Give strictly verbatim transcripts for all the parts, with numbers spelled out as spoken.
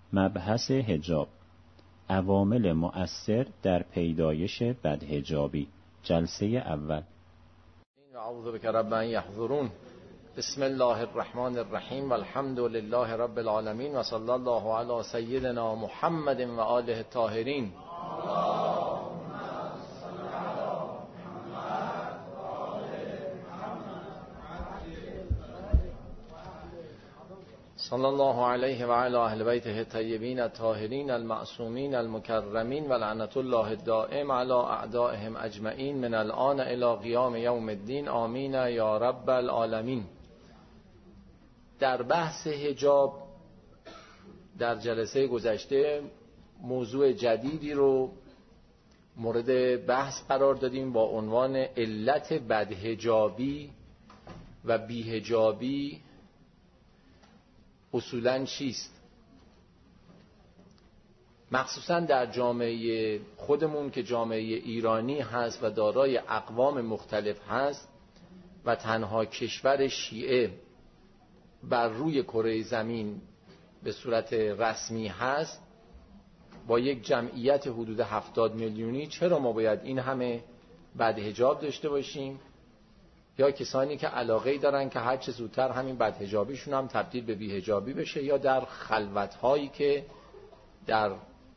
مبحث حجاب، عوامل مؤثر در پیدایش بدحجابی. جلسه اول. اعوذ بک رب ان یحضرون. بسم الله الرحمن الرحیم والحمد لله رب العالمین و صلی الله علی سیدنا محمد و آله الطاهرین. صلی الله علیه و علی اهل بیته الطیبین الطاهرین المعصومین المکرمین و لعنت الله الدائم علی اعدائهم اجمعین من الان الی قیام یوم الدین. آمین یا رب العالمین. در بحث حجاب در جلسه گذشته موضوع جدیدی رو مورد بحث قرار دادیم با عنوان علت بدحجابی و بیحجابی اصولاً چیست، مخصوصاً در جامعه خودمون که جامعه ایرانی هست و دارای اقوام مختلف هست و تنها کشور شیعه بر روی کره زمین به صورت رسمی هست با یک جمعیت حدود هفتاد میلیونی. چرا ما باید این همه بدحجاب داشته باشیم؟ یا کسانی که علاقه‌ای دارن که هر چه زودتر همین بدحجابیشون هم تبدیل به بی‌حجابی بشه، یا در خلوت‌هایی که در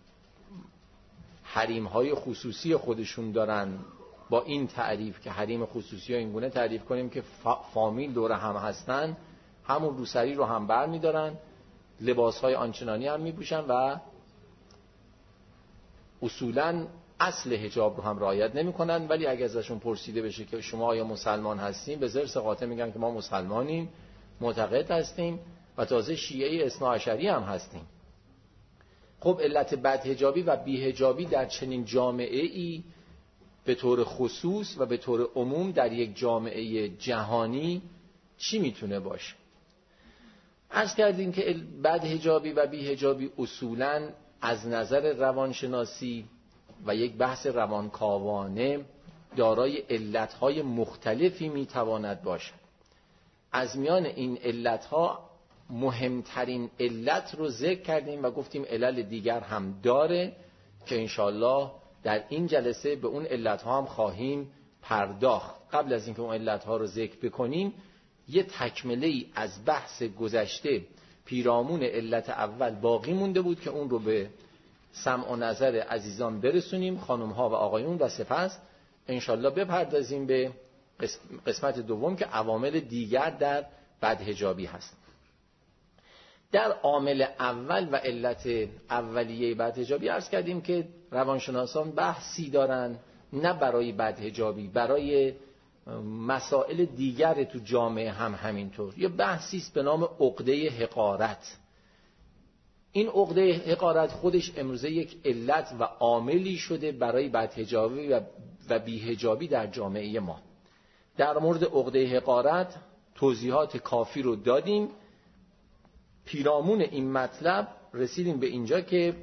حریم‌های خصوصی خودشون دارن با این تعریف که حریم خصوصی ها اینگونه تعریف کنیم که فامیل دور هم هستن، همون روسری رو هم بر می‌دارن، لباس‌های آنچنانی هم می‌پوشن و اصولاً اصل حجاب رو هم رعایت نمی‌کنن. ولی اگه ازشون پرسیده بشه که شما آیا مسلمان هستین، به زرس قاطع میگن که ما مسلمانیم، معتقد هستیم و تازه شیعه اثناعشری هم هستیم. خب علت بدحجابی و بی‌حجابی در چنین جامعه‌ای به طور خصوص و به طور عموم در یک جامعه جهانی چی میتونه باشه؟ عرض کردیم که بدحجابی و بی‌حجابی اصولاً از نظر روانشناسی و یک بحث روانکاوانه دارای علتهای مختلفی میتواند باشد. از میان این علتها مهمترین علت رو ذکر کردیم و گفتیم علل دیگر هم داره که انشالله در این جلسه به اون علتها هم خواهیم پرداخت. قبل از اینکه اون علتها رو ذکر بکنیم، یه تکمله از بحث گذشته پیرامون علت اول باقی مونده بود که اون رو به سمع و نظر عزیزان برسونیم، خانم ها و آقایون، و سپس انشالله بپردازیم به قسمت دوم که عوامل دیگر در بدحجابی هست. در عامل اول و علت اولیه بدحجابی عرض کردیم که روانشناسان بحثی دارن، نه برای بدحجابی، برای مسائل دیگر تو جامعه هم همینطور. یه بحثی است به نام عقده حقارت. این عقده حقارت خودش امروزه یک علت و عاملی شده برای بدحجابی و و بی‌حجابی در جامعه ما. در مورد عقده حقارت توضیحات کافی رو دادیم. پیرامون این مطلب رسیدیم به اینجا که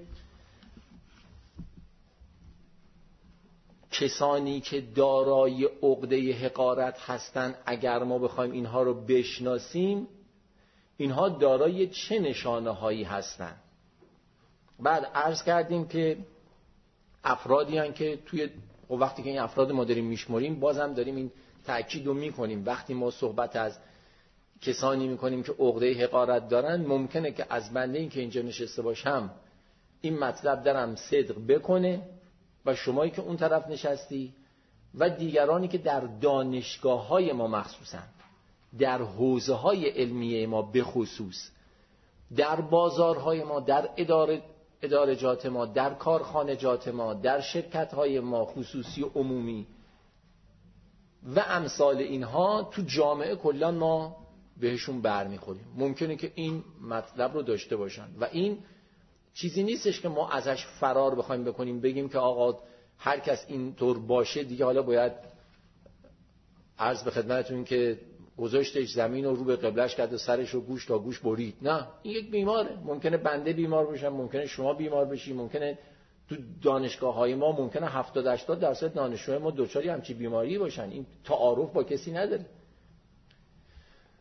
کسانی که دارای عقده حقارت هستند، اگر ما بخوایم اینها رو بشناسیم، اینها دارای چه نشانه هایی هستند؟ بعد عرض کردیم که افرادی هستند که توی وقتی که این افراد ما داریم میشمریم، بازم داریم این تأکید رو میکنیم، وقتی ما صحبت از کسانی میکنیم که عقده حقارت دارن، ممکنه که از بنده این که اینجا نشسته باشم این مطلب درم صدق بکنه و شمایی که اون طرف نشستی و دیگرانی که در دانشگاه های ما مخصوصا در حوزه های علمیه ما به خصوص، در بازارهای ما، در اداره ادارجات ما، در کارخانجات ما، در شرکت های ما خصوصی و عمومی و امثال اینها، تو جامعه کلا ما بهشون برمیخوریم. ممکنه که این مطلب رو داشته باشن و این چیزی نیستش که ما ازش فرار بخوایم بکنیم، بگیم که آقا هر کس اینطور باشه دیگه حالا باید عرض به خدمتتون که گذاشتش زمین و رو به قبلش کرد و سرش رو گوش تا گوش برید. نه، این یک بیماره. ممکنه بنده بیمار بشم، ممکنه شما بیمار بشی، ممکنه تو دانشگاه های ما ممکنه هفتاد هشتاد درصد دانشجوی ما دچار همچین بیماری باشن. این تعارف با کسی نداره.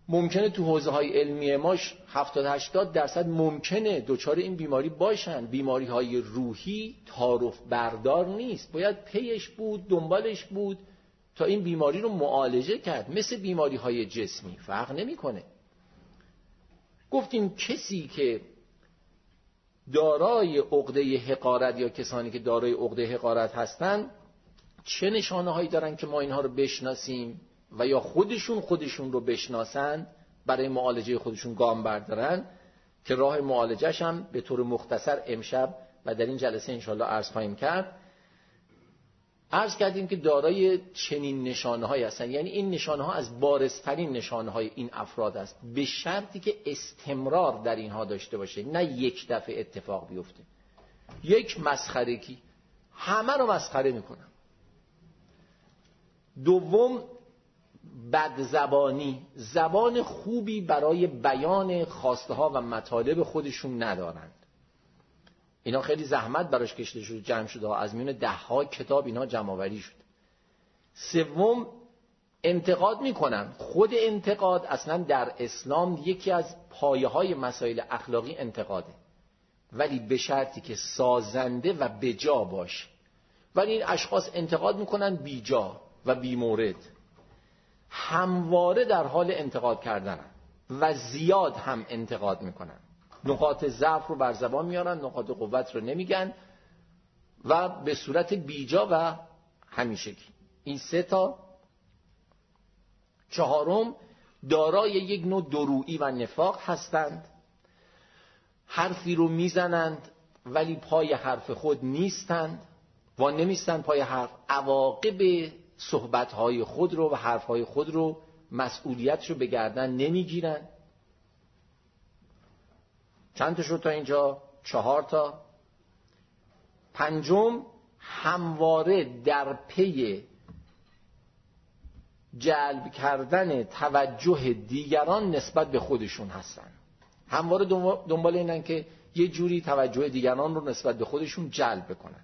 ممکنه تو حوزه‌های علمی ماش هفتاد هشتاد درصد ممکنه دچار این بیماری باشن. بیماری‌های روحی تعارف بردار نیست، باید پیش بود، دنبالش بود تا این بیماری رو معالجه کرد. مثل بیماری‌های جسمی فرق نمی‌کنه. گفتیم کسی که دارای عقده حقارت یا کسانی که دارای عقده حقارت هستن چه نشانه‌هایی دارن که ما اینها رو بشناسیم و یا خودشون خودشون رو بشناسن برای معالجه خودشون گام بردارن، که راه معالجه‌ش هم به طور مختصر امشب و در این جلسه انشالله عرض خواهیم کرد. عرض کردیم که دارای چنین نشانه‌هایی هستن، یعنی این نشانه‌ها از بارزترین نشانه‌های این افراد است، به شرطی که استمرار در اینها داشته باشه، نه یک دفعه اتفاق بیفته. یک، مسخرگی، همه رو مسخره میکنن. دوم، بدزبانی، زبان خوبی برای بیان خواسته ها و مطالب خودشون ندارند. اینا خیلی زحمت براش کشیده شد، جمع شده، از میون ده ها کتاب اینا جمع آوری شد. سوم، انتقاد میکنن. خود انتقاد اصلا در اسلام یکی از پایه های مسائل اخلاقی انتقاده، ولی به شرطی که سازنده و بجا باشه. ولی این اشخاص انتقاد میکنن بیجا و بیمورد، همواره در حال انتقاد کردن و زیاد هم انتقاد میکنن. نقاط ضعف رو بر زبان میارن، نقاط قوت رو نمیگن و به صورت بیجا و همیشگی. این سه تا. چهارم، دارای یک نوع درویی و نفاق هستند. حرفی رو میزنند ولی پای حرف خود نیستند و نمیستند پای حرف. عواقب صحبت‌های خود رو و حرف‌های خود رو، مسئولیتش رو به گردن نمیگیرن. چند تا شد تا اینجا؟ چهار تا. پنجم، همواره در پی جلب کردن توجه دیگران نسبت به خودشون هستن. همواره دنبال اینن که یه جوری توجه دیگران رو نسبت به خودشون جلب بکنن.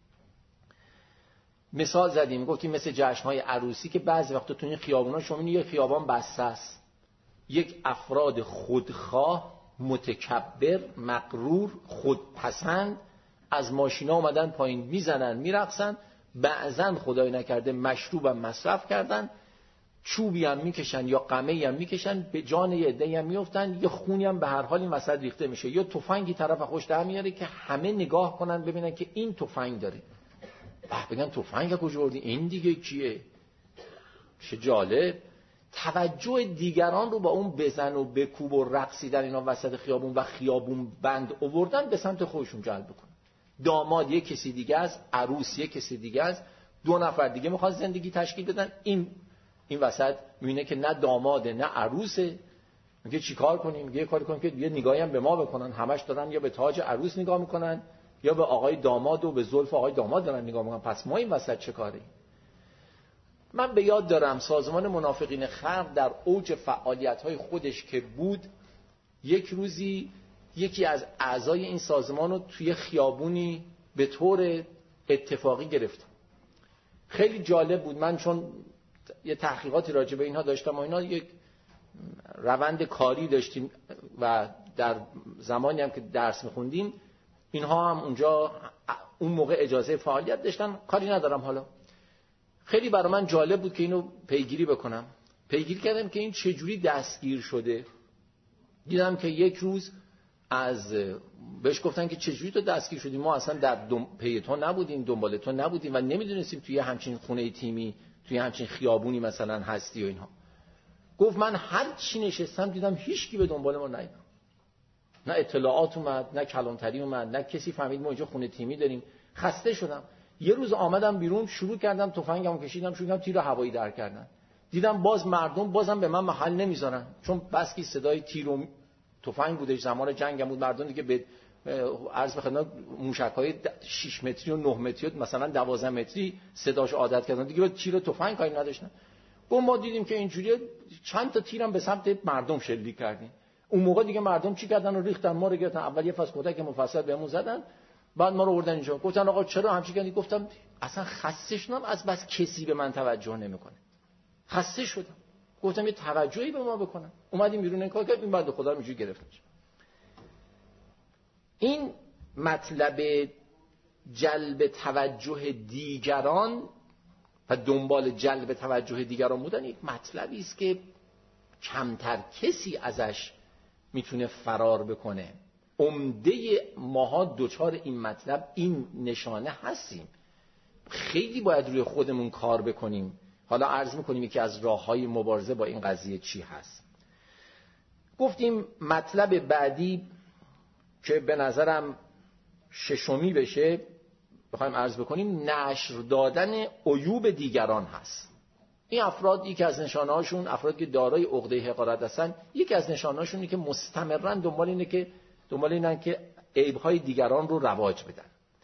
مثال زدیم، گفتیم مثل جشن‌های عروسی که بعضی وقتا تو این خیابونا شما می‌بینید یه خیابان بسته است، یک افراد خودخواه، متکبر، مغرور، خودپسند از ماشینا اومدن پایین، میزنن، میرقصن، بعضن خدای نکرده مشروبم مصرف کردن، چوبی هم میکشن یا قمه‌ای هم میکشن، به جان یه عده‌ای هم میافتن، یه خونی هم به هر حال این وسط ریخته میشه، یا تفنگی طرف خوش در میاره که همه نگاه کنن ببینن که این تفنگ داره، بگن تفنگ کجا آوردی، این دیگه کیه؟ چه جالب. توجه دیگران رو با اون بزن و بکوب و رقصیدن اینا وسط خیابون و خیابون بند آوردن به سمت خودشون جلب بکنن. داماد یک کسی دیگه است، عروس یک کسی دیگه است، دو نفر دیگه میخواد زندگی تشکیل بدن، این این وسط میبینه که نه داماده نه عروسه، میگه چیکار کنیم؟ میگه کاری کنیم که یه نگاهی هم به ما بکنن، همش دارن یا به تاج عروس نگاه میکنن یا به آقای داماد و به زلف آقای داماد دارن نگاه میکنن، پس ما این وسط چه کاری؟ من به یاد دارم سازمان منافقین خلق در اوج فعالیت‌های خودش که بود، یک روزی یکی از اعضای این سازمان رو توی خیابونی به طور اتفاقی گرفت. خیلی جالب بود. من چون یه تحقیقاتی راجع به اینها داشتم و اینا، یک روند کاری داشتیم و در زمانی هم که درس می‌خوندیم اینها هم اونجا اون موقع اجازه فعالیت داشتن، کاری ندارم. حالا خیلی برای من جالب بود که اینو پیگیری بکنم. پیگیری کردم که این چجوری دستگیر شده. دیدم که یک روز از بهش گفتن که چجوری تو دستگیر شدی، ما اصلا در دم... پی تو نبودیم، دنبال تو نبودیم و نمیدونستیم توی همچین خونه تیمی، توی همچین خیابونی مثلا هستی و اینها. گفت من هر چی نشستم دیدم هیچکی به دنبال ما نیامد، نه اطلاعات اومد، نه کلانتری اومد، نه کسی فهمید ما اینجا خونه تیمی داریم. خسته شدم. یه روز آمدم بیرون، شروع کردم تفنگمو کشیدم، شروع کردم تیر هوایی در کردن. دیدم باز مردم بازم به من محل نمیذارن، چون بس کی صدای تیر و تفنگ بودش، زمان جنگم بود، مردم دیگه به عرض به خدمت موشک‌های شش متری و نه متری مثلا دوازده متری صداش عادت کردن، دیگه با تیر و تفنگ کاری نداشتن. و ما دیدیم که اینجوری چند تا تیرم به سمت مردم شلیک کردیم. اون موقع دیگه مردم چی کردن و ریختن ما رو گرفتن. اول یه فاز کتک مفصل بهمون زدن، بعد ما رو آوردن اینجا. گفتن آقا چرا همچین کردی؟ گفتم اصلا خسته شدم از بس کسی به من توجه نمیکنه. خسته شدم. گفتم یه توجهی به ما بکنن. اومدیم بیرون این کار کردیم، این بنده خدا رو اینجوری گرفتن. این مطلب جلب توجه دیگران و دنبال جلب توجه دیگران بودن یک مطلبی است که کمتر کسی ازش میتونه فرار بکنه. عمده ماها دوچار این مطلب، این نشانه هستیم. خیلی باید روی خودمون کار بکنیم. حالا عرض میکنیم یکی از راههای مبارزه با این قضیه چی هست. گفتیم مطلب بعدی که به نظرم ششمی بشه بخوایم عرض بکنیم نشر دادن عیوب دیگران هست. این افراد یکی از نشانه‌هاشون، افرادی که دارای عقده حقارت هستن، یکی از نشانه‌هاشون اینه که مستمراً دنبال اینه که دنبال اینن که عیب‌های دیگران رو رواج بدن.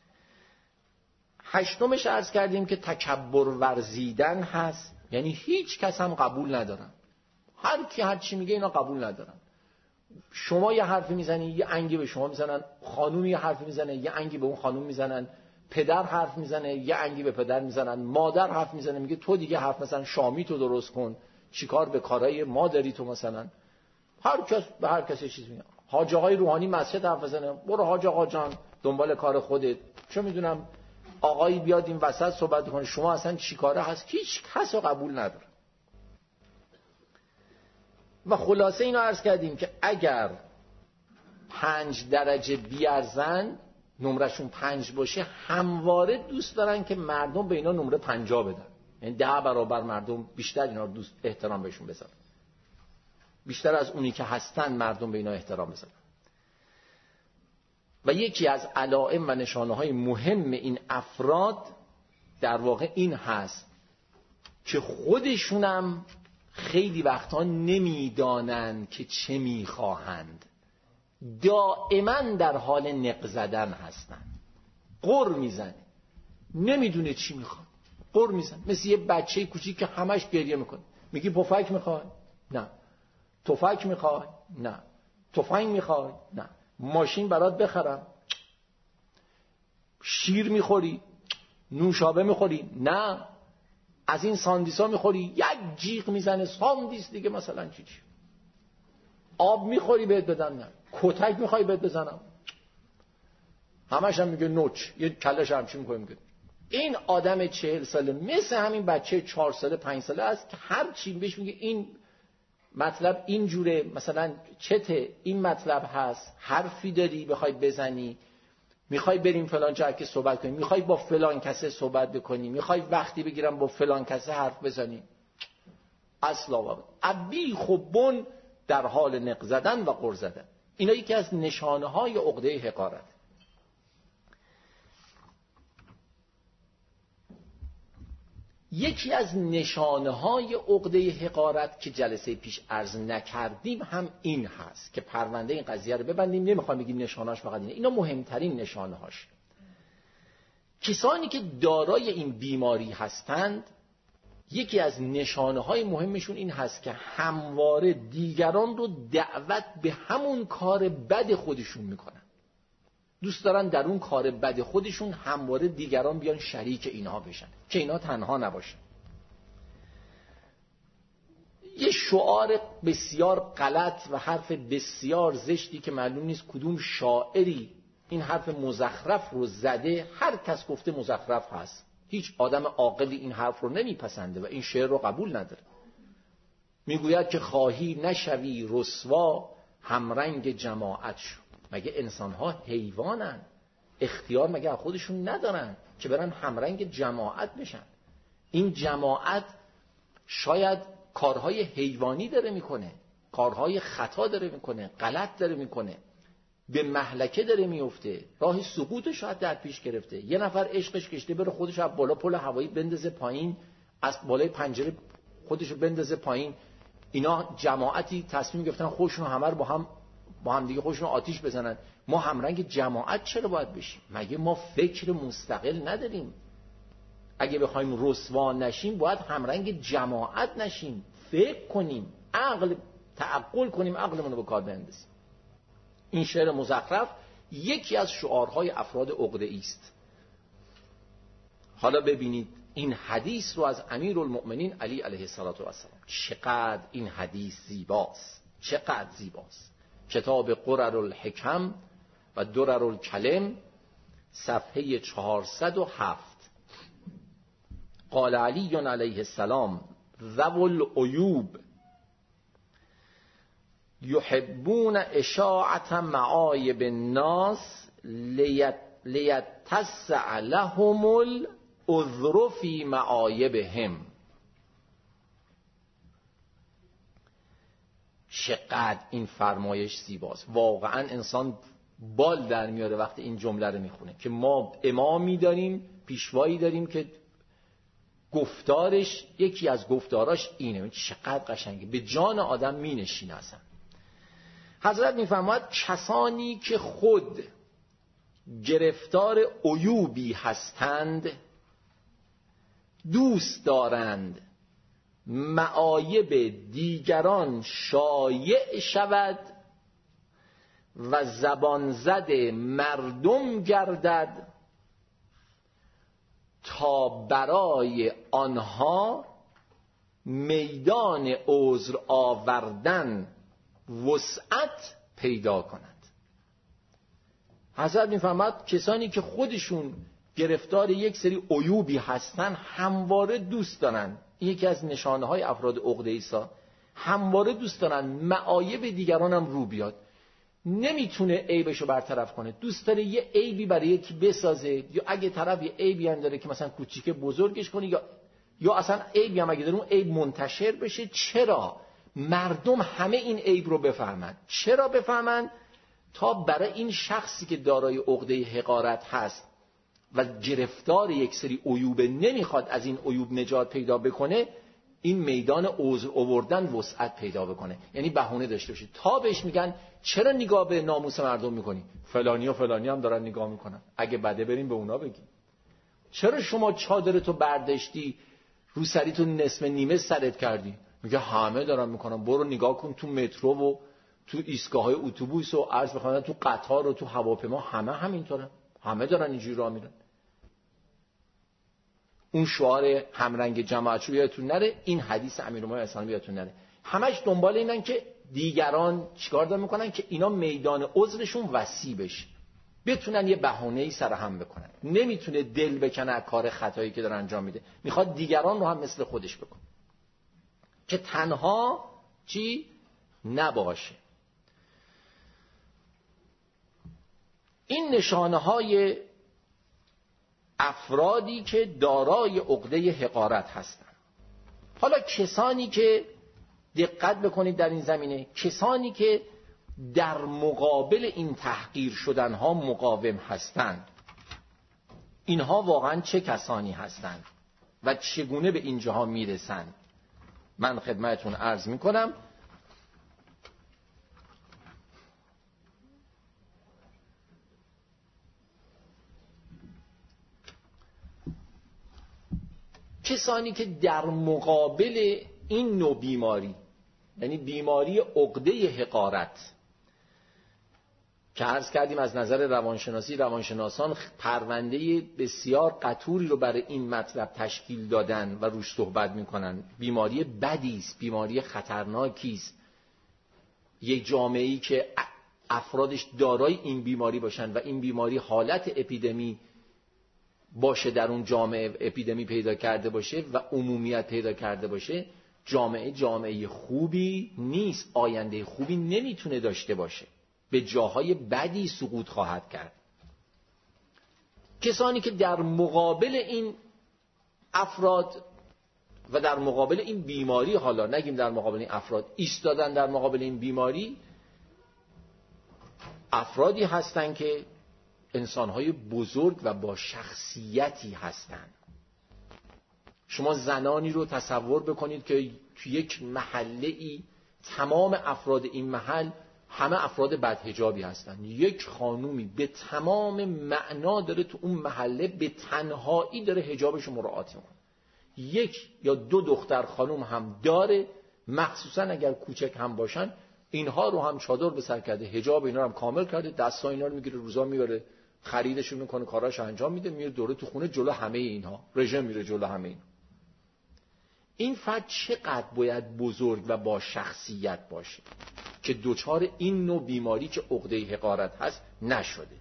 هشتمش عرض کردیم که تکبر ورزیدن هست، یعنی هیچ کس هم قبول ندارن. هر کی هر چی میگه اینا قبول ندارن. شما یه حرفی میزنی یه انگی به شما میزنن، خانومی یه حرفی میزنه یه انگی به اون خانوم میزنن، پدر حرف میزنه یه انگی به پدر میزنن، مادر حرف میزنه میگه تو دیگه حرف مثلا شامی تو درست کن، چیکار به کارهای مادری تو مثلا. هر کس به هر کسی چیز میگه. حاج آقای روحانی مسجد حرف بزنه، برو حاج آقا جان دنبال کار خودت، چه میدونم آقایی بیاد این وسط صحبت کنه شما اصلا چیکاره هست، هیچ کس رو قبول نداره. و خلاصه اینو عرض کردیم که اگر پنج درجه بیارزن، نمرشون پنج باشه، همواره دوست دارن که مردم به اینا نمره پنجاه بدن. یعنی ده برابر مردم بیشتر اینا رو دوست احترام بهشون بذارن، بیشتر از اونی که هستن مردم به اینا احترام بذارن. و یکی از علائم و نشانه‌های مهم این افراد در واقع این هست که خودشونم خیلی وقتا نمیدانند که چه میخواهند، دائما در حال نق زدن هستن. قر میزنه، نمیدونه چی میخواد، قر میزنه. مثل یه بچه کوچیک که همش گریه میکنه. میگی پفک میخوای؟ نه. تفنگ میخوای؟ نه. تفنگ میخوای؟ نه. ماشین برات بخرم؟ شیر میخوری؟ نوشابه میخوری؟ نه. از این ساندیسا میخوری؟ یک جیغ میزنه ساندیس دیگه مثلا چی چی. آب میخوری بهت بدن؟ نه. کتک میخوای بهت بزنم؟ همش هم میگه نوچ، یه کلش همچی میکنه میگه. این آدم چهل ساله مثل همین بچه چهار ساله پنج ساله است که هر چی بهش میگه این مطلب این جوره، مثلا چته این مطلب هست، حرفی داری بخوای بزنی، میخوای بریم فلان جا که صحبت کنیم، میخوای با فلان کسه صحبت بکنی، میخوای وقتی بگیرم با فلان کسه حرف بزنی. اصلا و ابی خبون در حال نق زدن و قر زدن. اینا یکی از نشانه های عقده حقارت. یکی از نشانه های عقده حقارت که جلسه پیش عرض نکردیم هم این هست که پرونده این قضیه رو ببندیم، نمیخوام بگیم نشانهاش فقط اینه، اینا مهمترین نشانه هاش. کسانی که دارای این بیماری هستند، یکی از نشانه های مهمشون این هست که همواره دیگران رو دعوت به همون کار بد خودشون میکنن. دوست دارن در اون کار بد خودشون همواره دیگران بیان شریک اینها بشن که اینها تنها نباشن. یه شعار بسیار غلط و حرف بسیار زشتی که معلوم نیست کدوم شاعری این حرف مزخرف رو زده، هر کس گفته مزخرف هست. هیچ آدم عاقلی این حرف رو نمیپسنده و این شعر رو قبول نداره. میگوید که خواهی نشوی رسوا همرنگ جماعت شو. مگه انسان ها حیوانن؟ اختیار مگه از خودشون ندارن که برن همرنگ جماعت بشن؟ این جماعت شاید کارهای حیوانی داره میکنه، کارهای خطا داره میکنه، غلط داره میکنه، به مهلکه داره میفته، راه سقوطش شاید در پیش گرفته. یه نفر عشقش کشته بره خودش از بالا پل هوایی بندازه پایین، از بالای پنجره خودشو بندازه پایین. اینا جماعتی تصمیم گرفتن خودشون همه رو با هم با هم دیگه خودشون آتیش بزنن. ما همرنگ جماعت چرا باید بشیم؟ مگه ما فکر مستقل نداریم؟ اگه بخوایم رسوا نشیم باید همرنگ جماعت نشیم، فکر کنیم، عقل تعقل کنیم، عقلمون رو به کار بندازیم. این شعر مزخرف یکی از شعارهای افراد عقده‌ای است. حالا ببینید این حدیث رو از امیرالمؤمنین علی علیه السلام. چقدر این حدیث زیباست، چقدر زیباست. کتاب قرر الحکم و درر الکلم صفحه چهارصد و هفت. قال علی علیه السلام ذو العیوب یحبون اشاعة معایب الناس لیتسع لهم العذر فی معایبهم. چقدر این فرمایش زیباست. واقعا انسان بال در میاره وقتی این جمله رو میخونه که ما امامی داریم، پیشوایی داریم که گفتارش، یکی از گفتاراش اینه. چقدر قشنگه، به جان آدم مینشینه. اصلا حضرت میفرماید کسانی که خود گرفتار عیوبی هستند دوست دارند معایب دیگران شایع شود و زبان زد مردم گردد تا برای آنها میدان عذر آوردن وسعت پیدا کند. حضرت می‌فرماید کسانی که خودشون گرفتار یک سری عیوبی هستن همواره دوست دارن، یکی از نشانه‌های افراد عقده ایسا، همواره دوست دارن معایب دیگران هم رو بیاد. نمیتونه عیبشو برطرف کنه، دوست داره یه عیبی برای یکی بسازه، یا اگه طرف یه عیبی هم داره که مثلا کوچیکه بزرگش کنه، یا یا اصلا عیبی هم اگه داره اون عیب منتشر بشه. چرا؟ مردم همه این عیب رو بفهمن. چرا بفهمن؟ تا برای این شخصی که دارای عقده حقارت هست و گرفتار یک سری عیوب، نمیخواد از این عیوب نجات پیدا بکنه، این میدان عذر آوردن وسعت پیدا بکنه، یعنی بهونه داشته باشه. تا بهش میگن چرا نگاه به ناموس مردم میکنی؟ فلانی و فلانی هم دارن نگاه میکنن، اگه بده بریم به اونا بگیم. چرا شما چادرتو برداشتی رو سریتو نصف نیمه سرت کردی؟ میگه همه دارن میکنن. برو نگاه کن تو مترو و تو ایستگاه‌های اتوبوس و عرض بخوام تو قطار و تو هواپیما همه همینطوره، همه دارن اینجوری راه میرن. اون شعار همرنگ جماعت رو یادتون نره، این حدیث امیرالمومنین اسلام یادتون نره. همش دنبال اینن که دیگران چیکار دارن میکنن که اینا میدان عذرشون وسیع بشه، بتونن یه بهانه‌ای سرهم بکنن. نمیتونه دل بکنه از کار خطایی که داره انجام میده، میخواد دیگران رو هم مثل خودش بکنه که تنها چی نباشه. این نشانه‌های افرادی که دارای عقده حقارت هستند. حالا کسانی که دقت بکنید در این زمینه، کسانی که در مقابل این تحقیر شدنها مقاوم هستند، اینها واقعا چه کسانی هستند و چگونه به اینجاها میرسند؟ من خدمتتون عرض میکنم. کسانی که در مقابل این نوع بیماری، یعنی بیماری عقده حقارت که عرض کردیم از نظر روانشناسی، روانشناسان پرونده بسیار قطوری رو برای این مطلب تشکیل دادن و روش صحبت میکنن. بیماری بدی است، بیماری خطرناکی است. یک جامعه‌ای که افرادش دارای این بیماری باشن و این بیماری حالت اپیدمی باشه، در اون جامعه اپیدمی پیدا کرده باشه و عمومیت پیدا کرده باشه، جامعه جامعه خوبی نیست، آینده خوبی نمیتونه داشته باشه، به جاهای بدی سقوط خواهد کرد. کسانی که در مقابل این افراد و در مقابل این بیماری، حالا نگیم در مقابل این افراد، ایستادن در مقابل این بیماری، افرادی هستند که انسانهای بزرگ و با شخصیتی هستند. شما زنانی رو تصور بکنید که تو یک محله ای تمام افراد این محل همه افراد بدحجابی هستند. یک خانومی به تمام معنا داره تو اون محله به تنهایی داره حجابش رو مراعات میکنه. یک یا دو دختر خانوم هم داره، مخصوصا اگر کوچک هم باشن، اینها رو هم چادر به سر کرده، حجاب اینا رو هم کامل کرده، دستا اینا رو میگیره روزا میبره خریدشو میکنه، کاراشو انجام میده، میره دوره تو خونه جلو همه اینها، رژیم میره جلو همه اینها. این فرد چقدر باید بزرگ و با شخصیت باشه که دوچار این نوع بیماری که عقده حقارت هست نشده.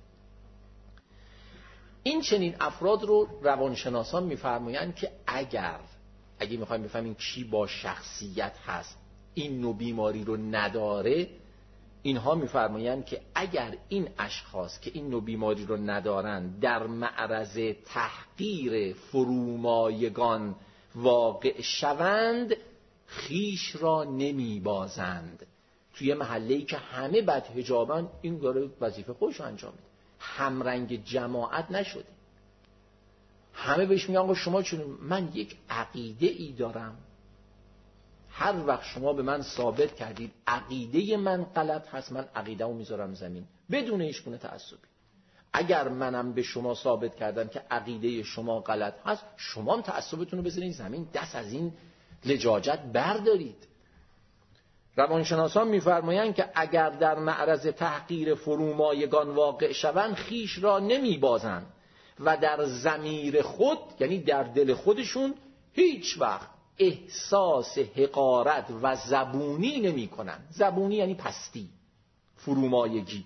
این چنین افراد رو روانشناسان میفرمایند که اگر اگه میخوایم بفهمیم کی با شخصیت هست این نوع بیماری رو نداره، اینها میفرمایند که اگر این اشخاص که این نوع بیماری رو ندارن در معرض تحقیر فرومایگان واقع شوند، خیش را نمیبازند. توی محله‌ای که همه بدحجابن این داره وظیفه خودش رو انجام میده، همرنگ جماعت نشده. همه بهش میگن آقا شما چون من یک عقیده ای دارم، هر وقت شما به من ثابت کردید عقیده من غلط هست، من عقیده رو میذارم زمین بدون هیچ گونه تعصبی. اگر منم به شما ثابت کردم که عقیده شما غلط هست، شما هم تعصبتون رو بذارید زمین، دست از این لجاجت بردارید. روانشناسان میفرمایند که اگر در معرض تحقیر فرومایگان واقع شوند، خیش را نمیبازند و در ضمیر خود، یعنی در دل خودشون، هیچ وقت احساس حقارت و زبونی نمی کنند. زبونی یعنی پستی، فرومایگی.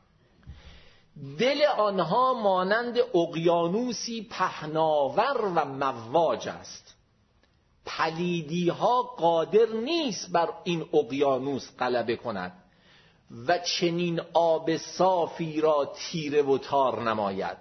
دل آنها مانند اقیانوسی پهناور و مواج است. پلیدی ها قادر نیست بر این اقیانوس غلبه کند و چنین آب صافی را تیره و تار نماید.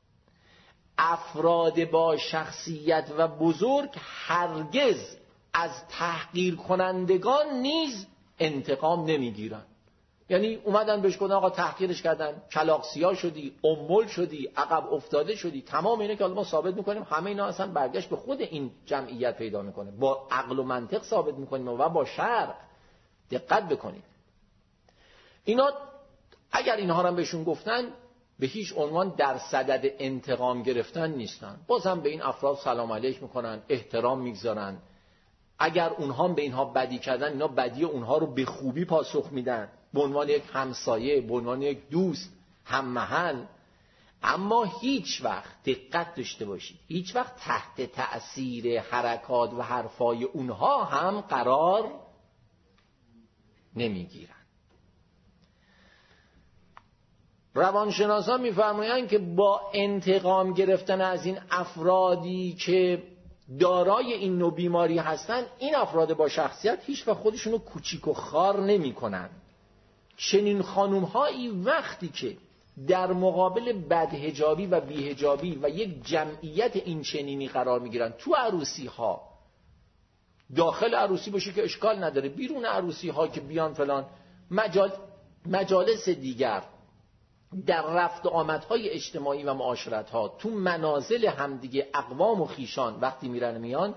افراد با شخصیت و بزرگ هرگز از تحقیر کنندگان نیز انتقام نمیگیرند. یعنی اومدن بهش گفتن آقا تحقیرش کردن، کلاغسیا شدی، امول شدی، عقب افتاده شدی، تمام اینا که حالا ما ثابت میکنیم همه اینا اصلا برگشت به خود این جمعیت پیدا میکنه. با عقل و منطق ثابت میکنیم و با شرع. دقت بکنید. اینا اگر اینها رو بهشون گفتن، به هیچ عنوان در صدد انتقام گرفتن نیستن. بازم به این افراد سلام علیک میکنن، احترام میگذارن. اگر اونها به اینها بدی کردن، اینا بدی اونها رو به خوبی پاسخ میدن، به عنوان یک همسایه، به عنوان یک دوست، هم محل. اما هیچ وقت دقت داشته باشید، هیچ وقت تحت تأثیر حرکات و حرفای اونها هم قرار نمیگیرن. روانشناسان میفرمایند که با انتقام گرفتن از این افرادی که دارای این نوع بیماری هستن، این افراد با شخصیت هیچ وقت خودشونو کوچیک و خار نمی کنن. چنین خانوم هایی وقتی که در مقابل بدحجابی و بیحجابی و یک جمعیت این چنینی قرار می گیرن، تو عروسی ها، داخل عروسی باشه که اشکال نداره، بیرون عروسی ها که بیان فلان مجال مجالس دیگر، در رفت و آمدهای اجتماعی و معاشرت ها، تو منازل همدیگه اقوام و خیشان وقتی میرن میان،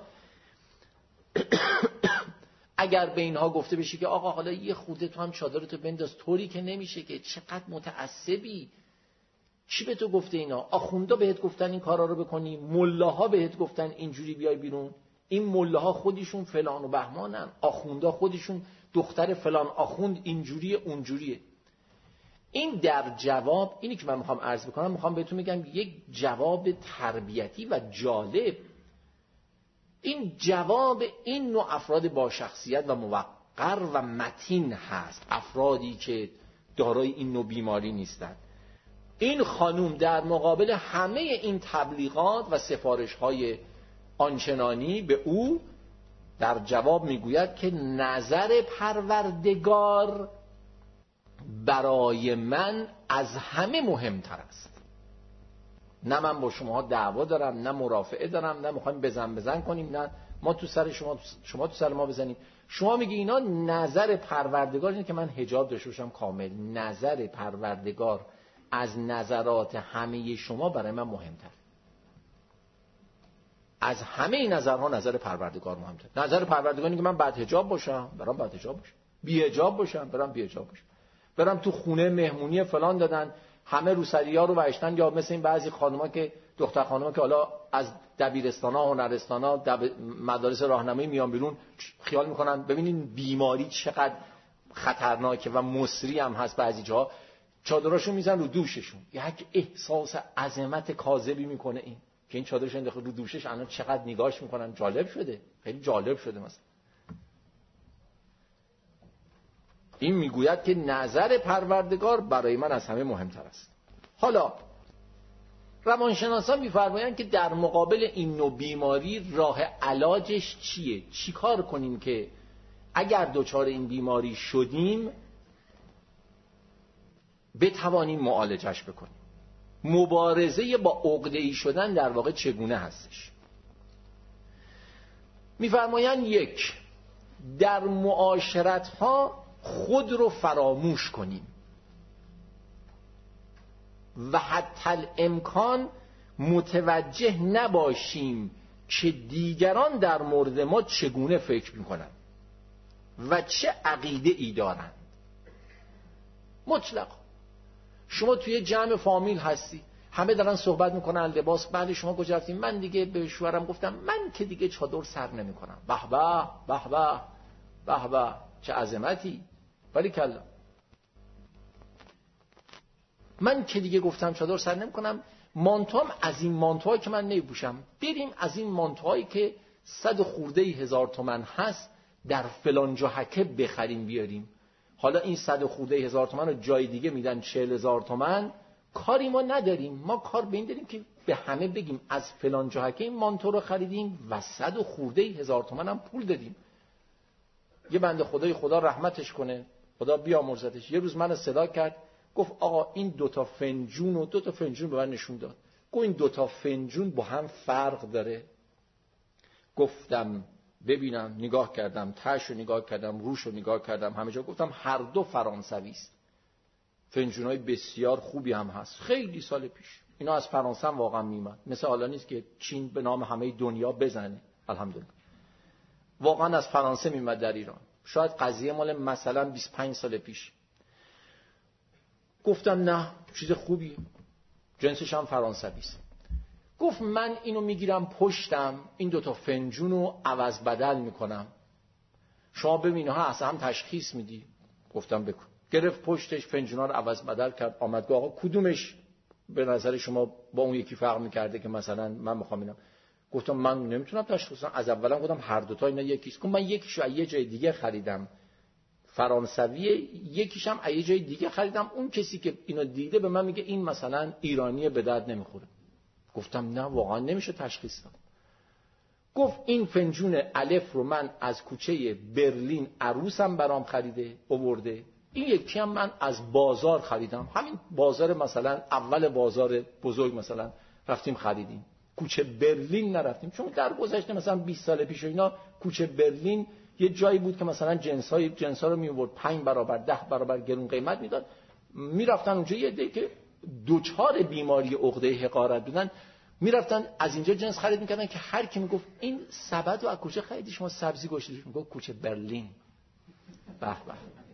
اگر به اینها گفته بشه که آقا حالا یه خوده تو هم چادرتو بنداز، طوری که نمیشه که، چقدر متعصبی، چی به تو گفته اینا؟ آخوندا بهت گفتن این کارا رو بکنی، ملاها بهت گفتن اینجوری بیای بیرون، این ملاها خودشون فلان و بهمانن، آخوندا خودشون دختر فلان آخوند اینجوریه اونجوریه. این در جواب، اینی که من میخوام عرض بکنم، میخوام بهتون بگم یک جواب تربیتی و جالب. این جواب این نوع افراد با شخصیت و موقر و متین هست، افرادی که دارای این نوع بیماری نیستند. این خانوم در مقابل همه این تبلیغات و سفارش‌های آنچنانی به او در جواب میگوید که نظر پروردگار برای من از همه مهمتر است. نه من با شما دعوا دارم، نه مرافعه دارم، نه میخوایم بزن بزن کنیم، نه ما تو سر شما شما تو سر ما بزنیم. شما میگی اینا نظر پروردگار اینه که من حجاب داشته باشم کامل. نظر پروردگار از نظرات همه شما برای من مهمتر. از همه این نظرها نظر پروردگار مهمتر. نظر پروردگار اینه که من بعد حجاب باشم، برام بعد حجاب باشم. بی حجاب باشم، برام بی حجاب باشم. برم تو خونه مهمونی فلان دادن، همه روسری‌ها رو وحشتن، یا مثل این بعضی خانوما که دختر خانوما که حالا از دبیرستانا، هنرستانا، دب... مدارس راهنمایی میان بیرون، خیال میکنن ببینین بیماری چقدر خطرناکه و مصری هم هست بعضی جاها. چادراشو میزن رو دوششون. یک احساس عظمت کاذبی میکنه این که این چادرش انداخته رو دوشش، الان چقدر نگاهش میکنن، جالب شده، خیلی جالب شده. مثلا این میگوید که نظر پروردگار برای من از همه مهمتر است. حالا روانشناسان میفرمایند که در مقابل این نوع بیماری راه علاجش چیه؟ چی کار کنیم که اگر دچار این بیماری شدیم بتوانیم معالجش بکنیم؟ مبارزه با عقده‌ای شدن در واقع چگونه هستش؟ میفرمایند یک، در معاشرت‌ها خود رو فراموش کنیم و حتی الامکان متوجه نباشیم که دیگران در مورد ما چگونه فکر میکنند و چه عقیده ای دارند. مطلق شما توی جمع فامیل هستی، همه دارن صحبت میکنن لباس، بعد شما کجا رفتین؟ من دیگه به شوهرم گفتم من که دیگه چادر سر نمیکنم. به به به به به به، چه عظمتی، باریکلا. من که دیگه گفتم چادر سر نمیکنم، مانتوام از این مانتوهایی که من نمیپوشم، بریم از این مانتوهایی که صد خورده هزار تومن هست در فلان جا حکه بخریم بیاریم. حالا این صد خورده هزار تومن رو جای دیگه میدن چهل هزار تومن، کاری ما نداریم. ما کار به این داریم که به همه بگیم از فلان جا حکه این مانتو رو خریدیم و صد خورده هزار تومن هم پول دادیم. یه بنده خدای خدا رحمتش کنه، خدا بیامرزتش، یه روز من صدا کرد، گفت آقا این دوتا فنجون و دوتا فنجون به من نشون داد، گفت این دوتا فنجون با هم فرق داره. گفتم ببینم، نگاه کردم، تهش رو نگاه کردم، روش رو نگاه کردم، همه جا گفتم هر دو فرانسوی است. فنجونای بسیار خوبی هم هست، خیلی سال پیش اینا از فرانسه هم واقعا میمد، مثل حالا نیست که چین به نام همه دنیا بزنه، الحمدلله واقعا از فرانسه میمد در ایران. شاید قضیه مال مثلا بیست و پنج سال پیش. گفتم نه، چیز خوبیه، جنسش هم فرانسوی است. گفت من اینو میگیرم پشتم، این دوتا فنجون رو عوض بدل میکنم، شما ببین ها اصلا هم تشخیص میدی. گفتم بکن. گرفت پشتش فنجونا رو عوض بدل کرد، آمد گفت آقا کدومش به نظر شما با اون یکی فرق میکرده که مثلا من میخوام اینم؟ گفتم من نمیتونم تشخیص بدم، از اولا گفتم هر دوتا اینا یکیست. گفت من یکیشو از یه جای دیگه خریدم فرانسویه، یکیشم از یه جای دیگه خریدم، اون کسی که اینو دیده به من میگه این مثلا ایرانیه، به درد نمیخوره. گفتم نه واقعا نمیشه تشخیص داد. گفت این فنجون الف رو من از کوچه برلین عروسم برام خریده آورده، این یکی هم من از بازار خریدم، همین بازار مثلا اول بازار بزرگ مثلا رفتیم خریدیم، کوچه برلین نرفتیم، چون در گذشته مثلا بیست سال پیش اینا کوچه برلین یه جایی بود که مثلا جنسای جنسا رو میورد پنج برابر ده برابر گرون قیمت میداد، میرفتن اونجا یه عده که دوچار بیماری عقده حقارت بودن میرفتن از اینجا جنس خرید میکردن که هر کی میگفت این سبد رو از کوچه خریدی شما سبزی گوشتش، میگفت کوچه برلین. به به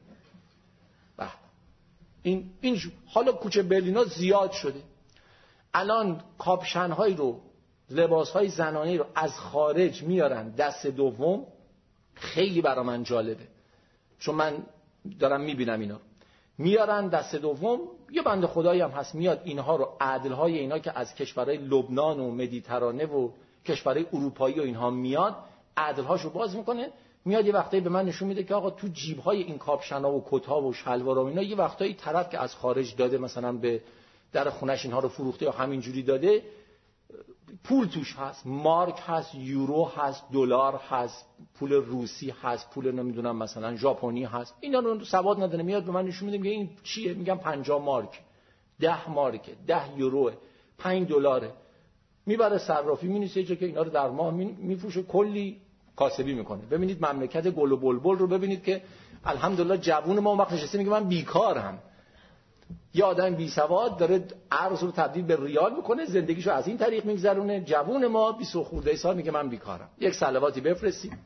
به. این این حالا کوچه برلینا زیاد شده. الان کاپشن هایی رو، لباس های زنانه رو از خارج میارن دست دوم. خیلی برای من جالبه چون من دارم میبینم اینا میارن دست دوم. یه بنده خدایی هم هست میاد اینها رو، عدلهای اینا که از کشورهای لبنان و مدیترانه و کشورهای اروپایی و اینها میاد، عدلهاشو باز میکنه، میاد یه وقتایی به من نشون میده که آقا تو جیبهای این کاپشنا و کت‌ها و شلوارا و اینا یه وقتایی طرف که از خارج داده مثلا به در خونش اینها رو فروخته یا همینجوری داده، پول توش هست، مارک هست، یورو هست، دلار هست، پول روسی هست، پول نمیدونم مثلا ژاپنی هست. اینا رو سواد نداره، میاد به من نشون میده میگه این چیه؟ میگم پنجاه مارک، ده مارک، ده یورو، پنج دلاره. میبره صرافی مینویسه جا که اینا رو در ماه میفروشه، کلی کاسبی میکنه. ببینید مملکت گل و بلبل رو ببینید که الحمدلله جوون ما وقت نشسته میگه من بیکارم. یه آدم بی سواد داره ارز رو تبدیل به ریال میکنه، زندگیشو از این طریق میگذرونه. جوون ما بیست خورده سال میگه من بیکارم. یک صلواتی بفرستیم.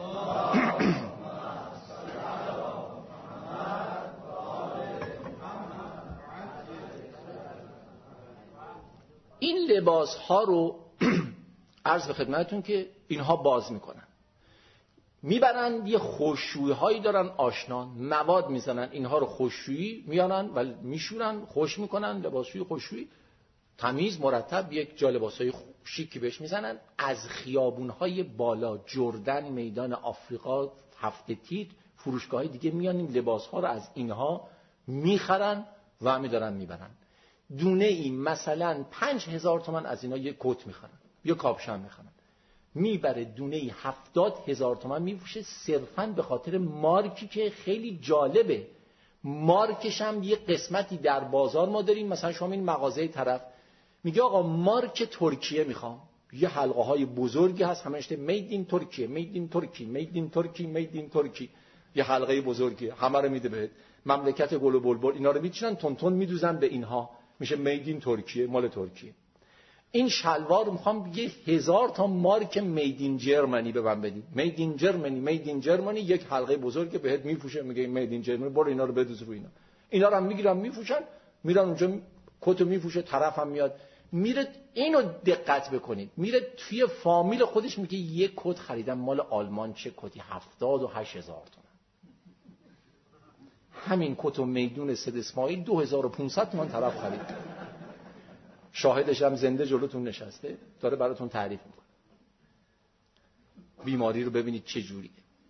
این لباس ها رو عرض به خدمتتون که اینها باز میکنن. میبرن یه خوشویی هایی دارن آشنا، مواد میزنن اینها رو خوشویی میارن و میشورن، خوش میکنن، لباسوی خوشویی تمیز مرتب، یک جا لباسای شیکی بهش میزنن. از خیابونهای بالا جردن، میدان آفریقا، هفته تیر، فروشگاه‌های دیگه میان این لباس‌ها رو از اینها میخرن و هم میدارن میبرن. دونه ای مثلا پنج هزار تومان از اینا یک کت میخرن، یک کاپشن میخرن، میبره دونه ای هفتاد هزار تومان میفروشه، صرفاً به خاطر مارکی که خیلی جالبه. مارکش هم یه قسمتی در بازار ما داریم، مثلا شما این مغازه طرف میگه آقا مارک ترکیه میخوام، یه حلقه های بزرگی هست همه نوشته مید این ترکیه، مید این ترکی، مید این ترکی، مید این ترکی، یه حلقه بزرگی همه رو میده بهت. مملکت گل و بلبل اینا رو میچینن تون تون میدوزن به اینها، میشه مید این ترکیه، مال ترکیه. این شلوار میخوام یه هزار تا مارک مید این جرمنی به من بدی، مید این جرمنی، مید این جرمنی، یک حلقه بزرگ بهت میفروشه، میگه مید این جرمنی، برو اینا رو بدوز رو اینا. اینا رو هم میگیرن میفروشن، میرن اونجا کتو میفروشه، طرف هم میاد میره. اینو دقت بکنید، میره توی فامیل خودش میگه یک کت خریدم مال آلمان، چه کتی، هفتاد و هشت هزار تومان. همین کتو میدون سید اسماعیل دو هزار و پانصد تومان طرف خرید. شاهدش هم زنده جلوتون نشسته داره براتون تعریف میکنه. بیماری رو ببینید چه جوریه.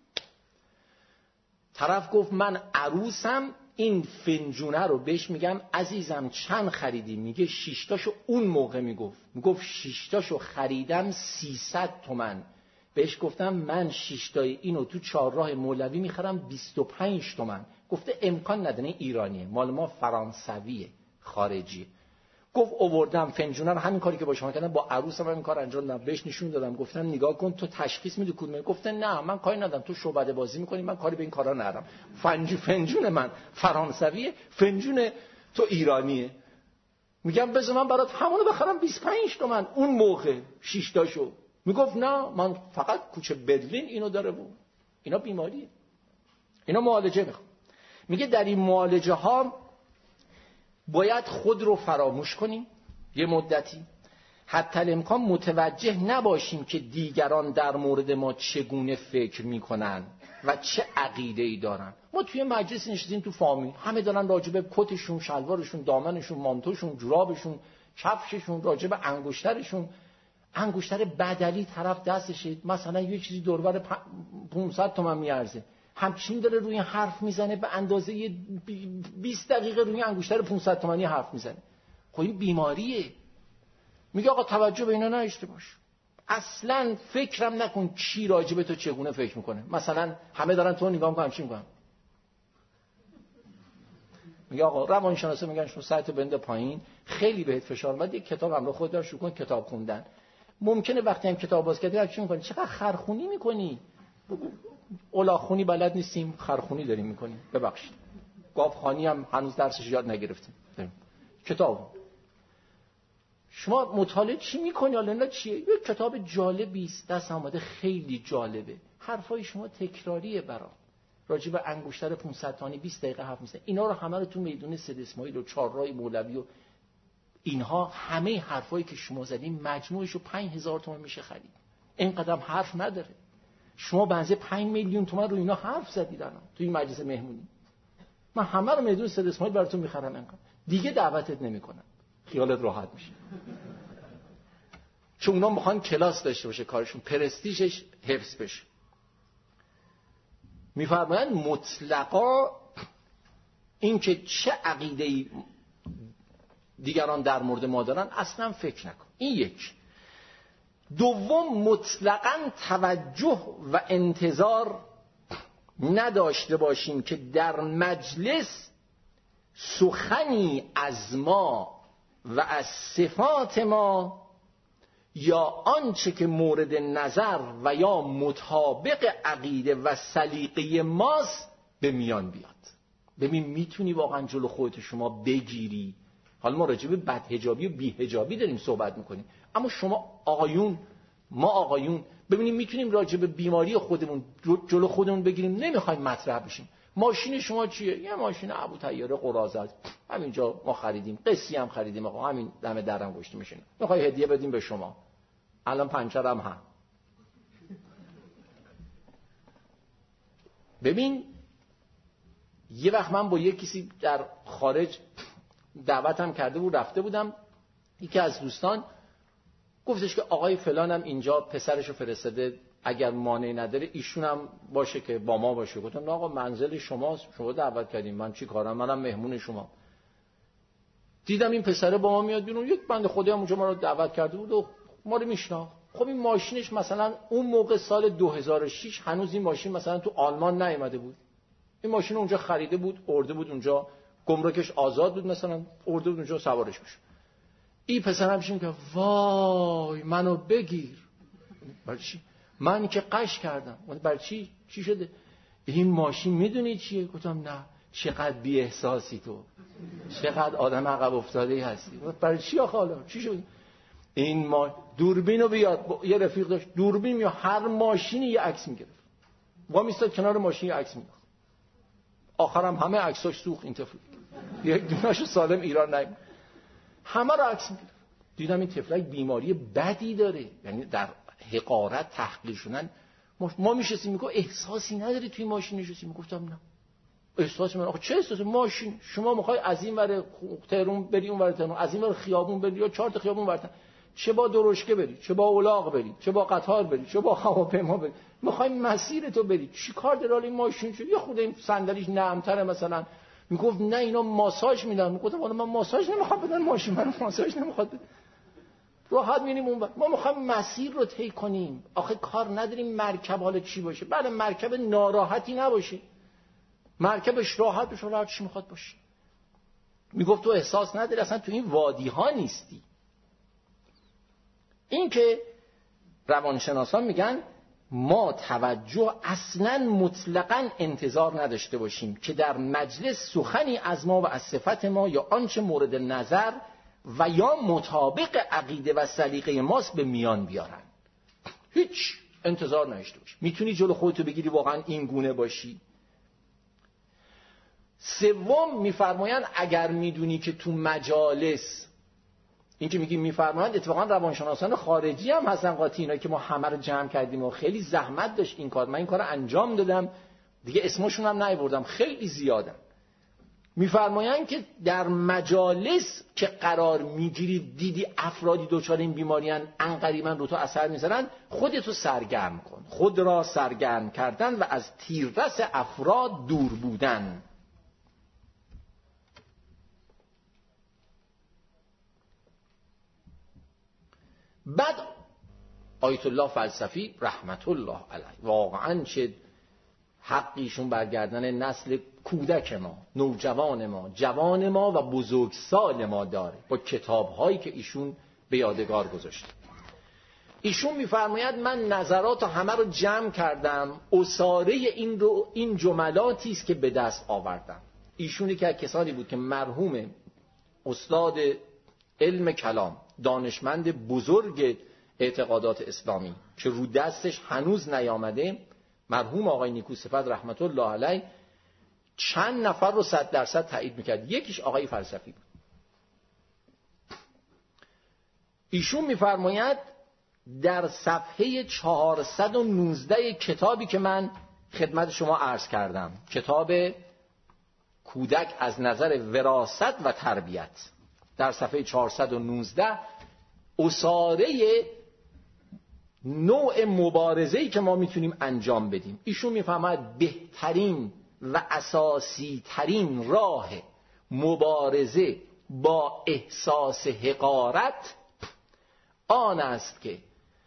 طرف گفت من عروسم، این فنجونه رو بهش میگم عزیزم چند خریدی؟ میگه شیشتاشو. اون موقع میگفت میگفت شیشتاشو خریدم سیصد تومن. بهش گفتم من شیشتای اینو تو چهارراه مولوی میخرم بیست و پنج تومن. گفته امکان نداره، ایرانیه، مال ما فرانسویه، خارجی. گفت آوردم فنجونه رو، همین کاری که با شما کردم با عروسم این کار انجام دادم، بهش نشون دادم، گفتم نگاه کن تو تشخیص میدی کدومه؟ گفته نه من کاری ندارم، تو شعبده بازی میکنی، من کاری به این کارا ندارم. فنج فنجون من فرانسویه، فنجون تو ایرانیه. میگم بذار من برات همونو بخرم بیست و پنج تومن. اون موقع شش تاشو. میگفت نه من فقط کوچه برلین اینو داره بود. اینا بیماریه، اینا معالجه میخواد. میگه در این معالجه ها باید خود رو فراموش کنیم یه مدتی، حتی الامکان متوجه نباشیم که دیگران در مورد ما چگونه فکر میکنن و چه عقیده‌ای دارن. ما توی مجلس نشستیم تو فامیل، همه دارن راجع به کتشون، شلوارشون، دامنشون، مانتوشون، جورابشون، کفششون، راجع به انگشترشون، انگشتر بدلی طرف دستشه مثلا یه چیزی دوربر پانصد تومن میارزه، همچین داره روی حرف میزنه به اندازه بیست دقیقه روی انگشتر پانصد تومانی حرف میزنه. خب این بیماریه. میگه آقا توجه به اینا نداشته باش، اصلا فکرم نکن کی راجع به تو چگونه فکر میکنه. مثلا همه دارن تو نگاه میکنن چی میکنن؟ میگه آقا روانشناسا میگن شما ساعت بنده پایین، خیلی بهت فشار اومد، یک کتاب هم رو خود دار شروع کن کتاب خوندن. ممکنه وقتی هم کتاب باز کردی چی میکنی؟ چقدر خرخونی میکنی؟ اولاخونی بلد نیستیم، خرخونی داریم میکنیم. ببخشید گاوخوانی هم هنوز درسش یاد نگرفتیم. کتاب شما مطالعه چی میکنی؟ حالا نه چیه؟ یک کتاب جالبی است دست آمده، خیلی جالبه، حرفای شما تکراریه برام، راجع به انگشتر پانصد تومانی بیست دقیقه حرف میزنه. اینا رو همه رو تو میدون سید اسماعیل و چهارراه مولوی و اینها همه حرفایی که شما زدین مجموعشو پنج هزار تومان میشه خرید. اینقدر حرف نداره. شما بنزه پنج میلیون تومان رو اینا حرف زدید الان تو این مجلس مهمونی. من همه رو میدون سید اسماعیل براتون میخرم، اینقدر دیگه دعوتت نمیکنم، خیالت راحت میشه. چون اونا میخوان کلاس داشته باشه، کارشون پرستیژش حفظ بشه. میفرمایند مطلقا این که چه عقیده‌ای دیگران در مورد ما دارن اصلا فکر نکن. این یک. دوم مطلقاً توجه و انتظار نداشته باشیم که در مجلس سخنی از ما و از صفات ما یا آنچه که مورد نظر و یا مطابق عقیده و سلیقه ماست به میان بیاد. ببین میتونی واقعا جلو خودت شما بگیری. حالا ما راجع به بدحجابی و بی‌حجابی داریم صحبت میکنیم، اما شما آقایون، ما آقایون ببینیم میتونیم راجع به بیماری خودمون جلو خودمون بگیریم، نمیخوایم مطرح بشیم. ماشین شما چیه؟ یه ماشین ابو طیاره قراضه است، همینجا ما خریدیم، قصی هم خریدیم، آقا همین دم درم گشته میشینه، میخوای هدیه بدیم به شما، الان پنچر هم هم ببین یه وقت من با یک کسی در خارج دعوتم کرده بود، رفته بودم، یکی از دوستان گفتش که آقای فلانم اینجا پسرشو فرستاده، اگر مانعی نداره ایشونم باشه که با ما باشه. گفتم نه آقا منزل شماست، شما دعوت کردین، من چی کارم، منم مهمون شما. دیدم این پسره با ما میاد بیرون، یک بنده خدایی هم اونجا ما رو دعوت کرده بود و ما رو میشناخت. خب این ماشینش مثلا اون موقع سال دو هزار و شش هنوز این ماشین مثلا تو آلمان نیامده بود، این ماشین اونجا خریده بود، ارده بود اونجا، گمرکش آزاد بود، مثلا ارده بود اونجا سوارش بشه. این پسرم میشه که وای منو بگیر. برای چی؟ من که قش کردم. برای چی؟ چی شده؟ این ماشین میدونی چیه؟ گفتم نه. چقدر بی احساسی تو، چقدر آدم عقب افتاده‌ای هستی. برای چی آخه حالا چی شد؟ این ما دوربینو بیاد، یه رفیق داشت دوربین یا هر ماشینی یه عکس میگرفت، وا میستاد کنار ماشین یه عکس میگرفت. آخرام همه عکساش سوخت این طفل، یک دونه‌شو سالم ایران نیم، همه رو عکس میگرفت. دیدم این طفلک بیماری بدی داره، یعنی در حقارت تحقیر شدن. ما میشستیم میگه احساسی نداری توی ماشین نشستی؟ میگفتم نه. احساس من آخه چه احساسی؟ ماشین شما میخوای از این ور تهران بری اون ور تهران، از این ور خیابون بری یا چهار تا خیابون ورتن، چه با درشکه بری، چه با الاغ بری، چه با قطار بری، چه با هواپیما بری، میخوای مسیر تو بری، چی کار داره این ماشین؟ شد یا خود این صندلیش نرم‌تره مثلا. میگفت نه اینا ماساژ میدن. میگفتم والا من ماساژ نمیخوام بدن، ماشین من ماساژ نمیخواد. راحت میریم اون. ما میخوایم مسیر رو طی کنیم، آخه کار نداریم مرکب حالا چی باشه. بله مرکب ناراحتی نباشه، مرکبش راحت بشه، راحت چی میخواد باشه. میگفت تو احساس نداری، اصلا تو این وادی ها نیستی. این که روانشناسان میگن ما توجه اصلا مطلقاً انتظار نداشته باشیم که در مجلس سخنی از ما و از صفت ما یا آنچه مورد نظر و یا مطابق عقیده و سلیقه ماست به میان بیارن. هیچ انتظار نداشته باشی. میتونی جلو خودتو بگیری واقعا این گونه باشی. سوم میفرمایند اگر میدونی که تو مجالس، این که میگیم میفرمایند اتفاقا روانشناسان خارجی هم هستن قاطی، اینا که ما همه رو جمع کردیم و خیلی زحمت داشت این کار، من این کار رو انجام دادم دیگه، اسمشون هم نیاوردم، خیلی زیادن. میفرمایند که در مجالس که قرار میگیری دیدی افرادی دچار این بیماریان عنقریبا رو تو اثر میذارن، خودتو سرگرم کن، خود را سرگرم کردن و از تیررس افراد دور بودن. بعد آیت الله فلسفی رحمت الله علیه واقعا چه حقیشون برگردن نسل کودک ما، نوجوان ما، جوان ما و بزرگسال ما داره با کتاب‌هایی که ایشون به یادگار گذاشته. ایشون می‌فرماید من نظرات همه رو جمع کردم، اساره این رو این جملاتی است که به دست آوردم. ایشونی که کسانی بود که مرحوم استاد علم کلام، دانشمند بزرگ اعتقادات اسلامی که رو دستش هنوز نیامده، مرحوم آقای نیکوصفت رحمت الله علیه، چند نفر رو صد درصد تایید میکرد. یکیش آقای فلسفی بود. ایشون میفرماید در صفحه چهارصد و نوزده کتابی که من خدمت شما عرض کردم، کتاب کودک از نظر وراثت و تربیت، در صفحه چهارصد و نوزده اساره نوع مبارزه‌ای که ما میتونیم انجام بدیم. ایشون میفهمد بهترین و اساسی ترین راه مبارزه با احساس حقارت آن است که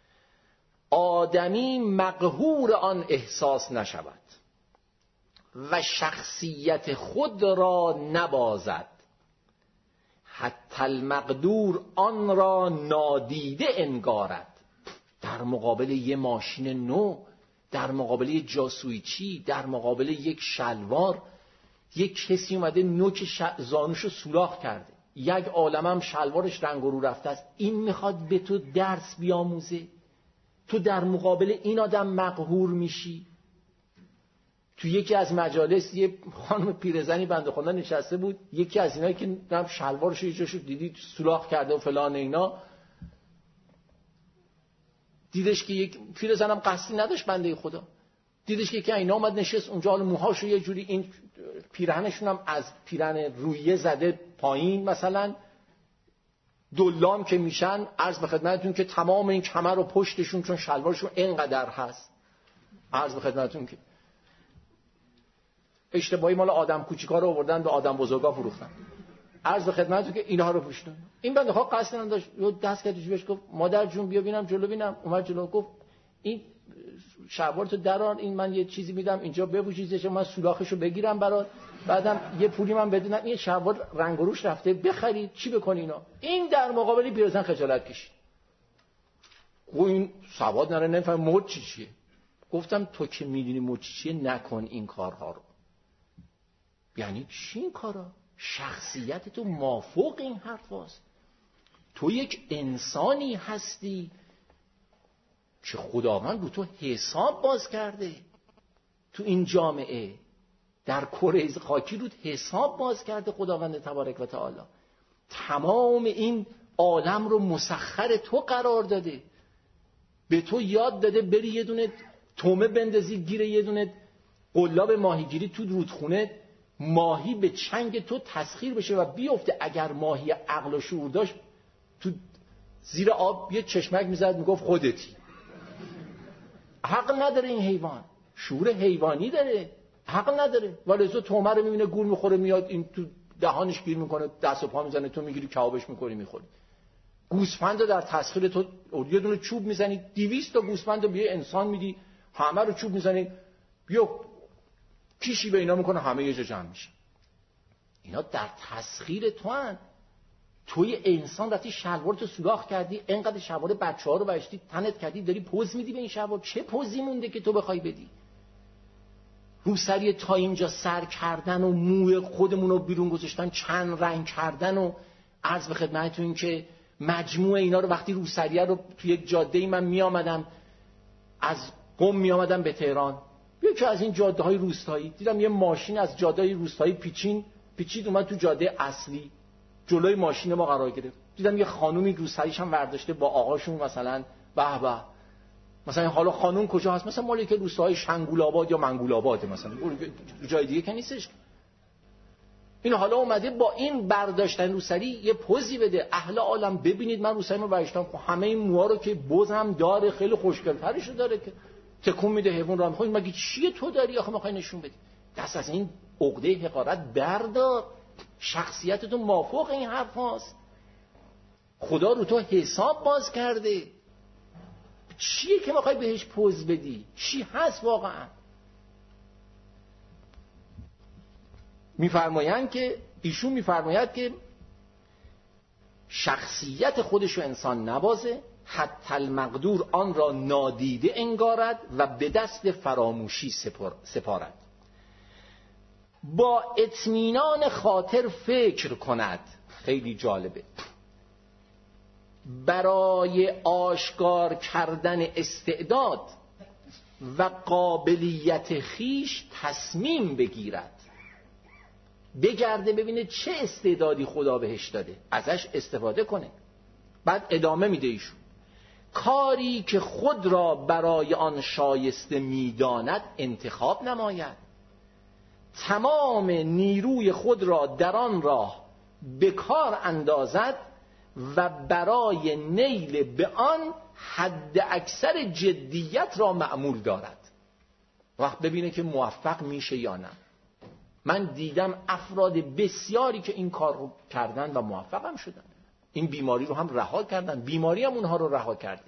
آدمی مقهور آن احساس نشود و شخصیت خود را نبازد، حتی المقدور آن را نادیده انگارد. در مقابل یه ماشین نو، در مقابل یه جاسویچی، در مقابل یک شلوار، یک کسی اومده نوک زانوشو سوراخ کرده، یک عالمم شلوارش رنگ رو رفته است، این میخواد به تو درس بیاموزه، تو در مقابل این آدم مقهور میشی. تو یکی از مجالس یه خانم پیرزنی بنده خدا نشسته بود، یکی از اینایی که نم شلوارش یه جاشو دیدی سوراخ کرده و فلان اینا، دیدش که یک پیرزنم قصدی نداشت بنده خدا، دیدش که که اینا اومد نشست اونجا، حالا موهاشو یه جوری این پیرهنشون هم از پیرهن رویه زده پایین، مثلا دلام که میشن، عرض به خدمتتون که تمام این کمر و پشتشون چون شلوارشون اینقدر هست، عرض به خدمتتون که اشتباهی مال آدم کوچیکا رو آوردن به آدم بزرگا فروختن. عرض به خدمتتون که اینها رو پوشیدن. این بنده خدا قصد نداشت، دست کرد جیبش، گفت مادر جون بیا ببینم جلو ببینم. اومد جلو گفت این شلوارتو درار، این من یه چیزی میدم اینجا بپوشیدش، من سولاخشو بگیرم برات، بعدم یه پولی من بدونم این شلوار رنگ و روش رفته بخرید چی بکنی اینا. این در مقابل پیرزن خجالت کشید. گفت این سواد نره نمیفهم مد چی چیه. گفتم تو که میدونی مد چی چیه نکن این کارها رو. یعنی چی این کارا؟ شخصیت تو مافوق این حرف هست. تو یک انسانی هستی که خداوند رو تو حساب باز کرده، تو این جامعه در کره خاکی رو حساب باز کرده خداوند تبارک و تعالی. تمام این عالم رو مسخر تو قرار داده، به تو یاد داده بری یه دونه تومه بندازی گیره یه دونه قلاب ماهیگیری تو رودخونه، ماهی به چنگ تو تسخیر بشه و بیفته. اگر ماهی عقل و شعور داشت تو زیر آب یه چشمک میزد میگفت خودتی. عقل نداره این حیوان، شعور حیوانی داره، عقل نداره. ولی تو تومه رو میبینه گول میخوره میاد این تو دهانش گیر میکنه، دست و پا میزنه، تو میگیری کبابش میکنی میخوری. گوسفند رو در تسخیر تو یه دونه چوب میزنی، دویست تا گوسفند رو به یه انسان میدی، همه رو چوب میزنی، بیا کیشی به اینا میکنه، همه یه جا جمع میشه. اینا در تسخیر تو هن. توی انسان رفتی شلوارتو سوراخ کردی، اینقدر شلوار بچه‌ها رو بشتی تنت کردی، داری پوز میدی به این شلوار. چه پوزی مونده که تو بخوای بدی؟ روسری تا اینجا سر کردن و موی خودمون رو بیرون گذاشتن، چند رنگ کردن و عرض به خدمتتون که مجموع اینا رو وقتی روسریه رو توی یک جاده‌ای من میآمدم از قم میآمدم به تهران، یکی از این جاده‌های روستایی دیدم یه ماشین از جاده‌های روستایی پیچین پیچید اومد تو جاده اصلی، جلوی ماشین ما قرار گرفت. دیدم یه خانومی روسریش هم ورداشته با آقاشون، مثلا به به، مثلا حالا خانوم کجا هست؟ مثلا مال که روستاهای شنگول آباد یا منگول آباد، مثلا جای دیگه که نیستش. این حالا اومده با این برداشتن روسری یه پوزی بده، اهل عالم ببینید من روسریمو برداشتم، همه این موها رو که بزم داره، خیلی خوشگل‌ترشو داره که تکون میده حیوان رو میخواد، مگه چیه تو داری آخه میخوای نشون بدی؟ دست از این عقده حقارت بردار. شخصیت تو مافوق این حرف هاست. خدا رو تو حساب باز کرده. چیه که میخوای بهش پوز بدی؟ چی هست واقعا؟ میفرمایند که ایشون میفرماید که شخصیت خودشو انسان نبازه، حتی المقدور آن را نادیده انگارد و به دست فراموشی سپارد. با اطمینان خاطر فکر کند. خیلی جالبه. برای آشکار کردن استعداد و قابلیت خیش تصمیم بگیرد. بگرده ببینه چه استعدادی خدا بهش داده، ازش استفاده کنه. بعد ادامه میده ایشون: کاری که خود را برای آن شایسته میداند انتخاب نماید. تمام نیروی خود را در آن راه به کار اندازد و برای نیل به آن حد اکثر جدیت را معمول دارد. وقت ببینه که موفق میشه یا نه. من دیدم افراد بسیاری که این کار رو کردن و موفق هم شدن، این بیماری رو هم رها کردن، بیماری هم اونها رو رها کرده.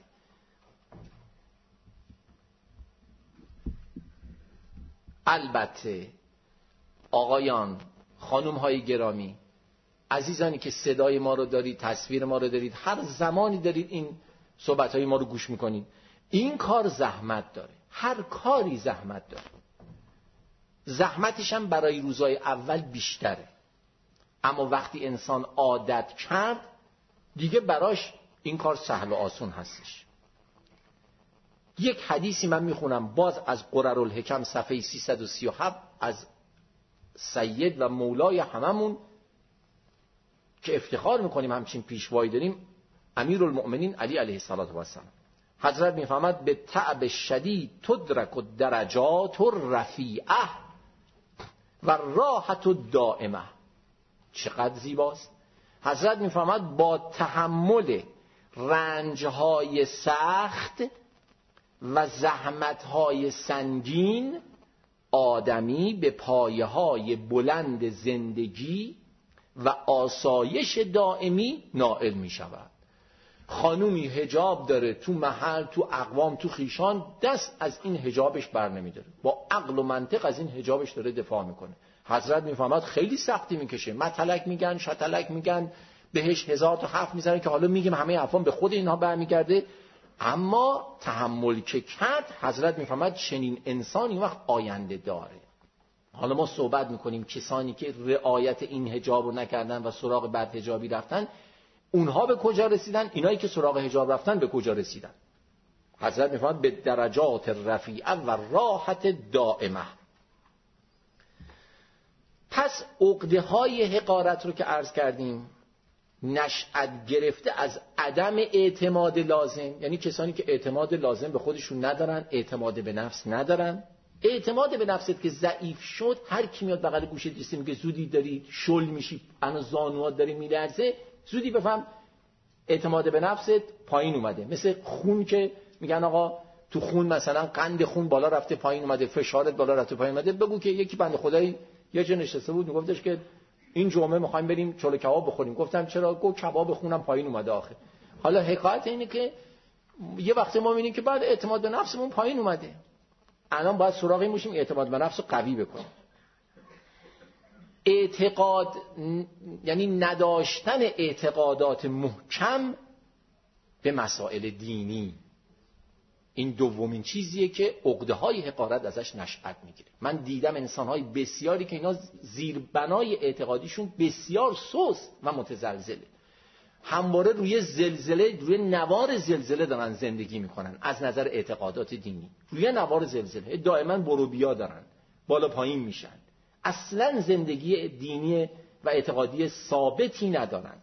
البته آقایان، خانم های گرامی، عزیزانی که صدای ما رو دارید، تصویر ما رو دارید، هر زمانی دارید این صحبت های ما رو گوش میکنید، این کار زحمت داره. هر کاری زحمت داره. زحمتش هم برای روزای اول بیشتره، اما وقتی انسان عادت کرد دیگه براش این کار سهل و آسون هستش. یک حدیثی من میخونم باز از قررالحکم صفحه سیصد و سی و هفت از سید و مولای هممون که افتخار میکنیم همچین پیشوایی داریم، امیرالمؤمنین علی علیه السلام. حضرت میفهمد به تعب شدید تدرک و درجات و رفیعه و راحت و دائمه. چقدر زیباست. حضرت میفهمد با تحمل رنجهای سخت و زحمتهای سنگین آدمی به پایه‌های بلند زندگی و آسایش دائمی نائل می شود. خانومی حجاب داره تو محل، تو اقوام، تو خیشان، دست از این حجابش بر نمی داره، با عقل و منطق از این حجابش داره دفاع میکنه. حضرت میفهمد خیلی سختی میکشه، متلک میگن، شتلک میگن، بهش هزار تا حرف میزنه که حالا میگیم همه حرفان به خود اینها برمیگرده، اما تحمل که کرد حضرت میفهمد چنین انسانی وقت آینده داره. حالا ما صحبت میکنیم کسانی که رعایت این حجاب رو نکردن و سراغ بد حجابی رفتن، اونها به کجا رسیدن؟ اینایی که سراغ حجاب رفتن به کجا رسیدن؟ حضرت میفهمد به درجات رفیعه و راحت دائمه. پس عقده های حقارت رو که عرض کردیم نشأت گرفته از عدم اعتماد لازم، یعنی کسانی که اعتماد لازم به خودشون ندارن، اعتماد به نفس ندارن. اعتماد به نفست که ضعیف شد، هر کی میاد بغل گوشت دیسته میگه زودی داری شل میشی، انا زانوات داری میلرزه، زودی بفهم اعتماد به نفست پایین اومده. مثل خون که میگن آقا تو خون مثلا قند خون بالا رفته پایین اومده، فشارت بالا رفته پایین اومده. بگو که یکی بنده خدایی یه جا نشسته بود میگفتش که این جمعه میخوایم بریم چلو کباب بخوریم. گفتم چرا؟ گفت کباب خونم پایین اومده آخه. حالا حکایت اینه که یه وقته ما میبینیم که بعد اعتماد به نفسمون پایین اومده. الان باید سراغ این باشیم اعتماد به نفس رو قوی بکنیم. اعتقاد یعنی نداشتن اعتقادات محکم به مسائل دینی، این دومین چیزیه که عقده‌های حقارت ازش نشأت میگیره. من دیدم انسان‌های بسیاری که اینا زیربنای اعتقادیشون بسیار سست و متزلزله، همواره روی زلزله، روی نوار زلزله دارن زندگی میکنن از نظر اعتقادات دینی، روی نوار زلزله دائما برو بیا دارن، بالا پایین میشن، اصلا زندگی دینی و اعتقادی ثابتی ندارن.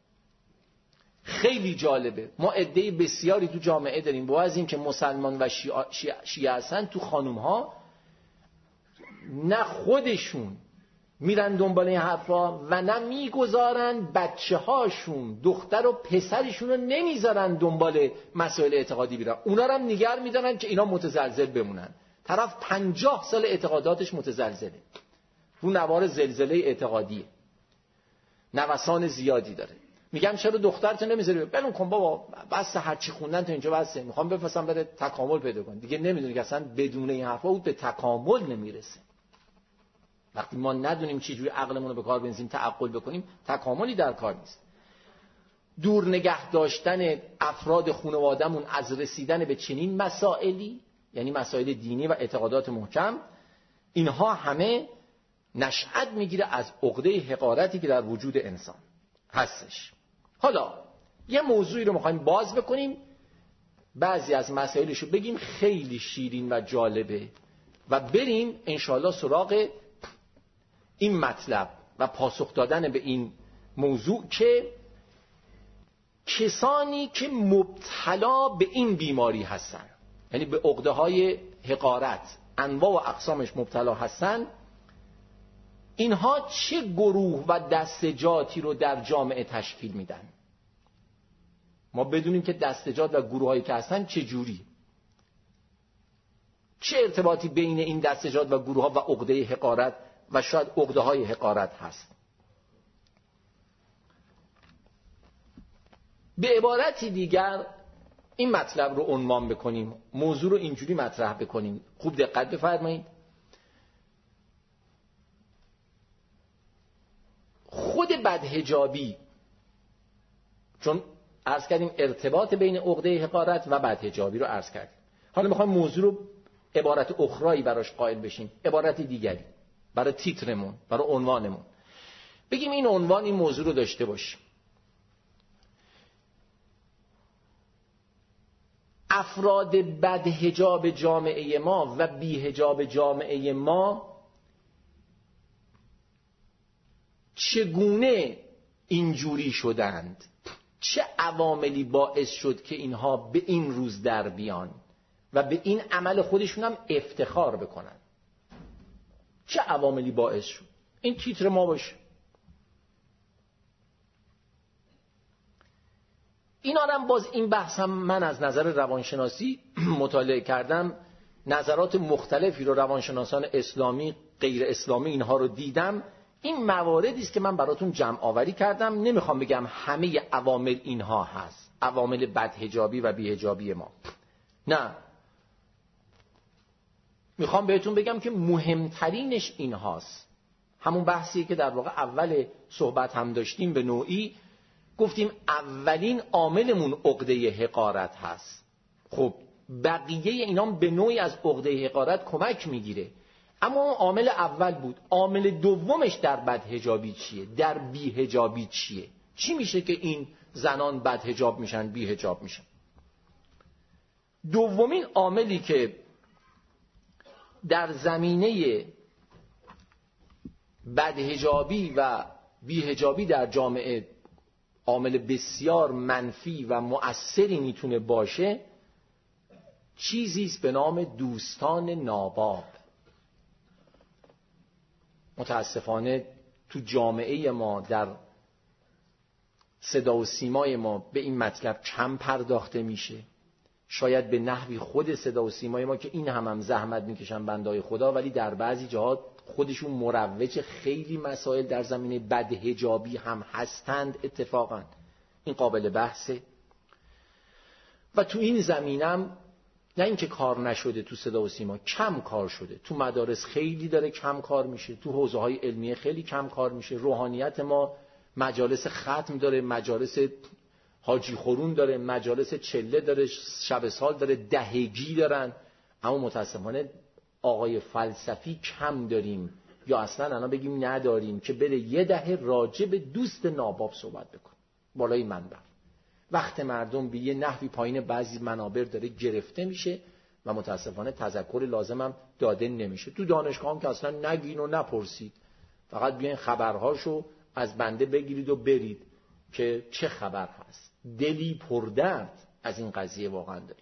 خیلی جالبه، ما عده بسیاری تو جامعه داریم با از این که مسلمان و شیعه, شیعه هستن، تو خانوم ها نه خودشون میرن دنبال این حرفا و نه میگذارن بچه هاشون، دختر و پسرشون رو نمیذارن دنبال مسائل اعتقادی بیرن، اونا رو هم نگر میدارن که اینا متزلزل بمونن. طرف پنجاه سال اعتقاداتش متزلزله، رو نوار زلزله اعتقادیه، نوسان زیادی داره. میگم چرا دخترتو نمیذاری؟ بلون کن بابا، بس هرچی خوندن تو اینجا بسه، میخوام بفرستم بره تکامل پیدا کن. دیگه نمیدونی که اصلا بدون این حرفا او به تکامل نمیرسه. وقتی ما ندونیم چه جوری عقلمون رو به کار بنزیم، تعقل بکنیم، تکاملی در کار نیست. دور نگه داشتن افراد خانواده‌مون از رسیدن به چنین مسائلی، یعنی مسائل دینی و اعتقادات محکم، اینها همه نشأت میگیره از عقده حقارتی که در وجود انسان هستش. حالا یه موضوعی رو میخوایم باز بکنیم، بعضی از مسائلش رو بگیم، خیلی شیرین و جالبه، و بریم انشاءالله سراغ این مطلب و پاسخ دادن به این موضوع که کسانی که مبتلا به این بیماری هستن، یعنی به عقده های حقارت انواع و اقسامش مبتلا هستن، اینها چه گروه و دستجاتی رو در جامعه تشکیل میدن. ما بدونیم که دستجات و گروه هایی که هستن چه جوری، چه ارتباطی بین این دستجات و گروه ها و عقده حقارت و شاید عقده های حقارت هست. به عبارتی دیگر این مطلب رو عنوان بکنیم، موضوع رو اینجوری مطرح بکنیم، خوب دقت بفرمایید. خود بدحجابی، چون عرض کردیم ارتباط بین عقده حقارت و بدحجابی رو عرض کردیم، حالا میخوایم موضوع رو عبارت اخرایی براش قائل بشیم، عبارت دیگری برای تیترمون، برای عنوانمون، بگیم این عنوان این موضوع رو داشته باشیم: افراد بدحجاب جامعه ما و بیحجاب جامعه ما چگونه اینجوری شدند؟ چه عواملی باعث شد که اینها به این روز در بیان و به این عمل خودشون هم افتخار بکنن؟ چه عواملی باعث شد؟ این تیتر ما باشه. اینا هم باز این بحث هم من از نظر روانشناسی مطالعه کردم، نظرات مختلفی رو روانشناسان اسلامی، غیر اسلامی اینها رو دیدم. این مواردی است که من براتون جمع آوری کردم. نمیخوام بگم همه عوامل اینها هست، عوامل بدحجابی و بی‌حجابی ما، نه، میخوام بهتون بگم که مهمترینش این هاست. همون بحثیه که در واقع اول صحبت هم داشتیم، به نوعی گفتیم اولین عاملمون عقده حقارت هست. خب بقیه اینام به نوعی از عقده حقارت کمک میگیره، اما اون عامل اول بود. عامل دومش در بدحجابی چیه؟ در بی‌حجابی چیه؟ چی میشه که این زنان بدحجاب میشن، بی‌حجاب میشن؟ دومین عاملی که در زمینه بدحجابی و بی‌حجابی در جامعه عامل بسیار منفی و مؤثری میتونه باشه، چیزی است به نام دوستان ناباب. متاسفانه تو جامعه ما، در صدا و سیمای ما به این مطلب کم پرداخته میشه. شاید به نحوی خود صدا و سیمای ما که این هم هم زحمت میکشن بندای خدا، ولی در بعضی جاها خودشون مروج خیلی مسائل در زمینه بدحجابی هم هستند. اتفاقا این قابل بحثه. و تو این زمینم نه اینکه کار نشده تو صدا و سیما، کم کار شده. تو مدارس خیلی داره کم کار میشه، تو حوزه های علمیه خیلی کم کار میشه. روحانیت ما مجالس ختم داره، مجالس حاجی خورون داره، مجالس چله داره، شب سال داره، دهگی دارن. اما متاسفانه آقای فلسفی کم داریم، یا اصلا انا بگیم نداریم که بره یه دهه راجع به دوست ناباب صحبت بکن بالای منبر. وقت مردم به یه نحوی پایین بعضی منابر داره گرفته میشه و متاسفانه تذکر لازمم داده نمیشه. تو دانشگاه هم که اصلا نگین و نپرسید، فقط بیاین خبرهاشو از بنده بگیرید و برید که چه خبر هست. دلی پردرد از این قضیه واقعا داریم.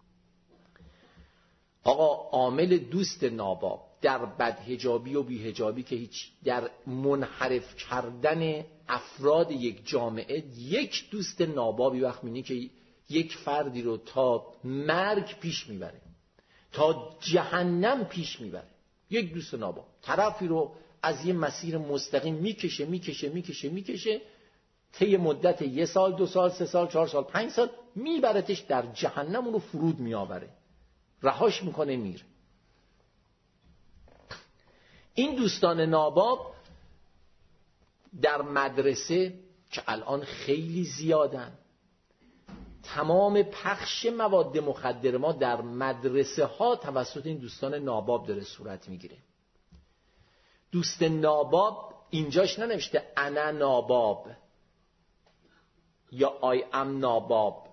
آقا عامل دوست ناباب در بدحجابی و بی‌حجابی که هیچ، در منحرف کردن افراد یک جامعه، یک دوست نابابی وقت می‌بینی که یک فردی رو تا مرگ پیش میبره، تا جهنم پیش میبره. یک دوست ناباب طرفی رو از یه مسیر مستقیم میکشه میکشه میکشه میکشه طی مدت یه سال، دو سال، سه سال، چهار سال، پنج سال میبرتش در جهنم، اون رو فرود میآوره، رهاش میکنه میره. این دوستان ناباب در مدرسه که الان خیلی زیادن، تمام پخش مواد مخدر ما در مدرسه ها توسط این دوستان ناباب داره صورت میگیره. دوست ناباب اینجاش ننوشته انا ناباب یا آی ام ناباب.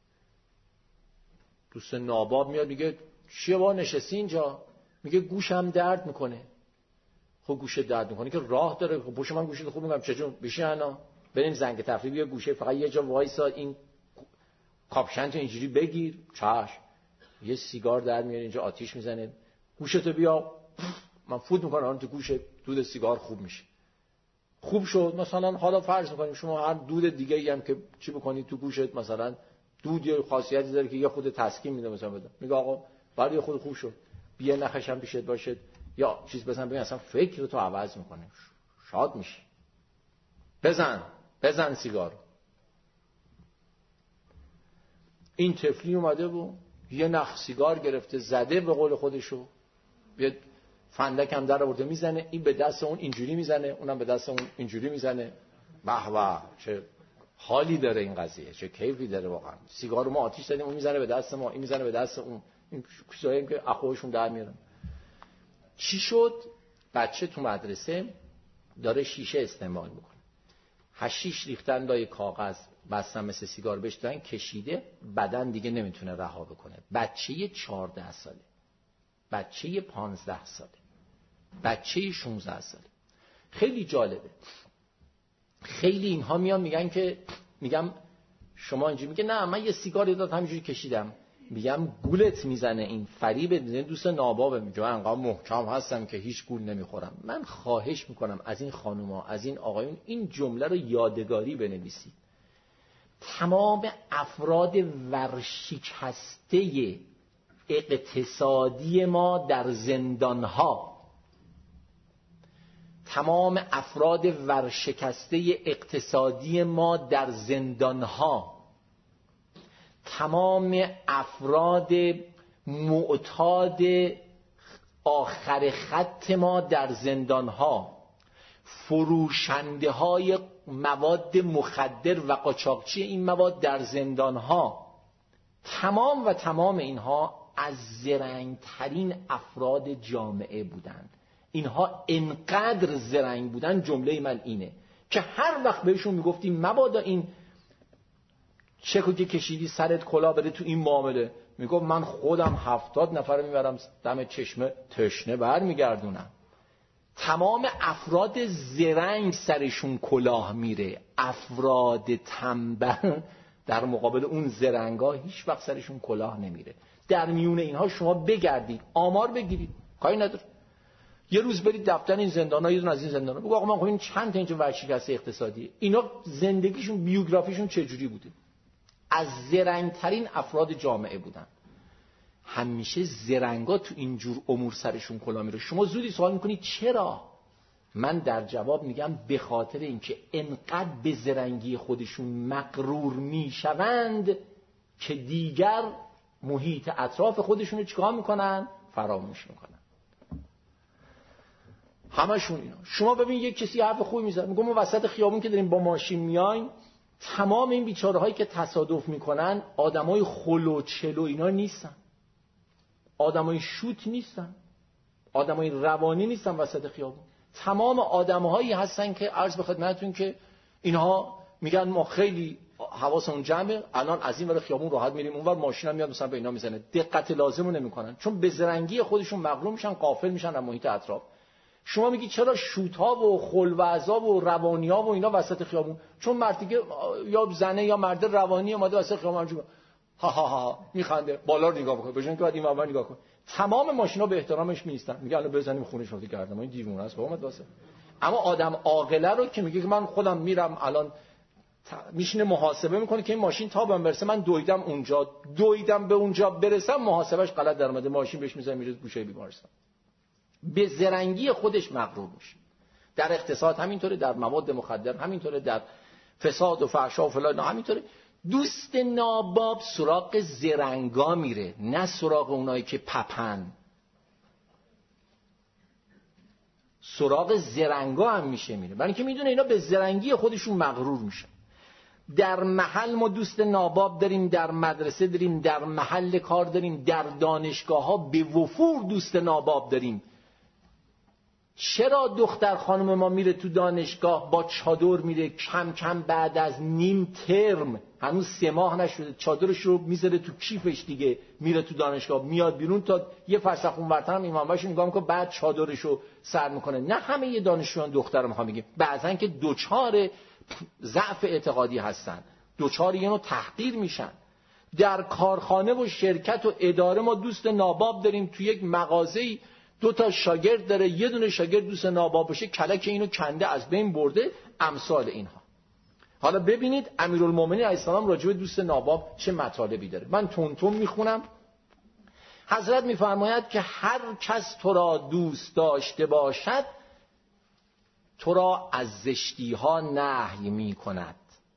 دوست ناباب میاد میگه چیه با نشستی اینجا؟ میگه گوشم درد میکنه. خب گوشه درد میکنه که راه داره. خب پوش من گوشه خوب میگم چجور بشین انا بریم زنگ تفریح، بیا گوشه فقط یه جا وایسا این کاپشن تو اینجوری بگیر، چش یه سیگار در میاره اینجا آتیش میزنه، گوشتو بیا من فوت میکنم اون تو گوشه، دود سیگار خوب میشه. خوب شد. مثلا حالا فرض میکنیم شما هر دود دیگه ای هم که چی بکنید تو گوشت، مثلا دود یه خاصیتی داره که یه خود تسکین میده، مثلا بده میگه آقا برای خود خوب شد، بیا نخش هم پیشت باشه یا چیز بزن، ببین اصلا فکر تو عوض میکنه، شاد میشی. بزن بزن سیگار. این طفلی اومده بود یه نخ سیگار گرفته زده به قول خودشو، یه فندک هم در آورده میزنه، این به دست اون اینجوری میزنه، اونم به دست اون اینجوری میزنه. به به چه حالی داره این قضیه، چه کیفی داره واقعا. سیگارو ما آتیش دادیم، اون میزنه به دست ما، این میزنه به دست اون، این چیزایی که اخوشون در میارن. چی شد؟ بچه تو مدرسه داره شیشه استعمال میکنه، حشیش ریختن لای کاغذ، بستن مثل سیگار بهش دادن، کشیده، بدن دیگه نمیتونه رها بکنه. بچه چهارده ساله، بچه پانزده ساله، بچه شانزده ساله. خیلی جالبه. خیلی اینها میان میگن که میگم شما اینجوری میگه نه من یه سیگاری داد همینجوری کشیدم، میگم گولت میزنه، این فریب دوست نابابه. میگه من انقدر محکم هستم که هیچ گول نمیخورم. من خواهش میکنم از این خانوما، از این آقایون، این جمله رو یادگاری بنویسید. تمام افراد ورشکسته اقتصادی ما در زندانها، تمام افراد ورشکسته اقتصادی ما در زندانها، تمام افراد معتاد آخر خط ما در زندانها، فروشنده های مواد مخدر و قاچاقچی این مواد در زندانها، تمام و تمام اینها از زرنگترین افراد جامعه بودند. اینها انقدر زرنگ بودن، جمله من اینه که هر وقت بهشون میگفتیم مبادا این چکو که کشیدی سرت کلا بده تو این معامله، میگفت من خودم هفتاد نفر میبرم دم چشمه تشنه بر میگردونم. تمام افراد زرنگ سرشون کلاه میره، افراد تنبل در مقابل اون زرنگا هیچ وقت سرشون کلاه نمیره. در میون اینها شما بگردید، آمار بگیرید، کاری نداره. یه روز برید دفتر این زندانا، یه دونه از این زندانا، بگو آقا من خب این چند تا اینجا ورشکسته اقتصادی، اینا زندگیشون بیوگرافیشون چه جوری بوده؟ از زرنگترین افراد جامعه بودن. همیشه زرنگا تو اینجور امور سرشون کلاه میره. شما زودی سوال میکنید چرا؟ من در جواب میگم به خاطر اینکه انقدر به زرنگی خودشون مغرور میشوند که دیگر محیط اطراف خودشون رو چیکار میکنن؟ فراموش میکنن. همشون اینا. شما ببین یک کسی حرف خوبی میزنه، میگم ما وسط خیابون که داریم با ماشین میایم، تمام این بیچاره هایی که تصادف میکنن آدمای خلو چلو اینا نیستن، آدمای شوت نیستن، آدمای روانی نیستن وسط خیابون. تمام آدمهایی هستن که عرض به خدمتتون که اینها میگن ما خیلی حواسمون جمعه، الان از این ور خیابون راحت میریم اونور ماشین هم میاد مثلا به اینا میزنه، دقت لازمو نمیکنن، چون به زرنگی خودشون مغرور میشن، غافل میشن از محیط اطراف. شما میگی چرا شوت‌ها و خلوعزا و روانی‌ها و اینا وسط خیابون؟ چون مردی یا زنه یا مرد روانی اومده وسط خیابون همینجوری ها ها ها میخنده، بالا رو نگاه میکنه، بجن که بعد این ور نگاه کنه. تمام ماشینا به احترامش میستن، میگه الان بزنیم خونش رو گردم، این دیوونه است اومد واسه. اما آدم عاقله رو که میگه که من خودم میرم الان میشینه محاسبه میکنه که این ماشین تا بهم برسه، من دویدم اونجا دویدم به اونجا برسم، محاسبش غلط در اومده، ماشین بهش میزنه میره گوشه بیمارستان. به زرنگی خودش مغرور میشه. در اقتصاد همینطوره، در مواد مخدر همینطوره، در فساد و فحشا و فلان همینطوره. دوست ناباب سراغ زرنگا میره، نه سراغ اونایی که پپن. سراغ زرنگا هم میشه میره، برای اینکه میدونه اینا به زرنگی خودشون مغرور میشن. در محل ما دوست ناباب داریم، در مدرسه داریم، در محل کار داریم، در دانشگاه ها به وفور دوست ناباب داریم. چرا دختر خانم ما میره تو دانشگاه با چادر میره، کم کم بعد از نیم ترم، هنوز سه ماه نشده، چادرش رو میذاره تو کیفش دیگه، میره تو دانشگاه، میاد بیرون تا یه فرسخ اونورتر هم ایمامش نگاه میکنه، بعد چادرش رو سر میکنه. نه همه یه دانشجویان دختر ما میگه، بعضن که دوچار ضعف اعتقادی هستن، دوچار یه نوع تحقیر میشن. در کارخانه و شرکت و اداره ما دوست ناباب داریم، تو یک مغازه‌ای دو تا شاگرد داره، یه دونه شاگرد دوست ناباب باشه، کلک اینو کنده از بین برده، امثال اینها. حالا ببینید امیرالمومنین علیه السلام راجع به دوست ناباب چه مطالبی داره. من تون تون میخونم. حضرت میفرماید که هر کس تو را دوست داشته باشد تو را از زشتی ها نهی میکند.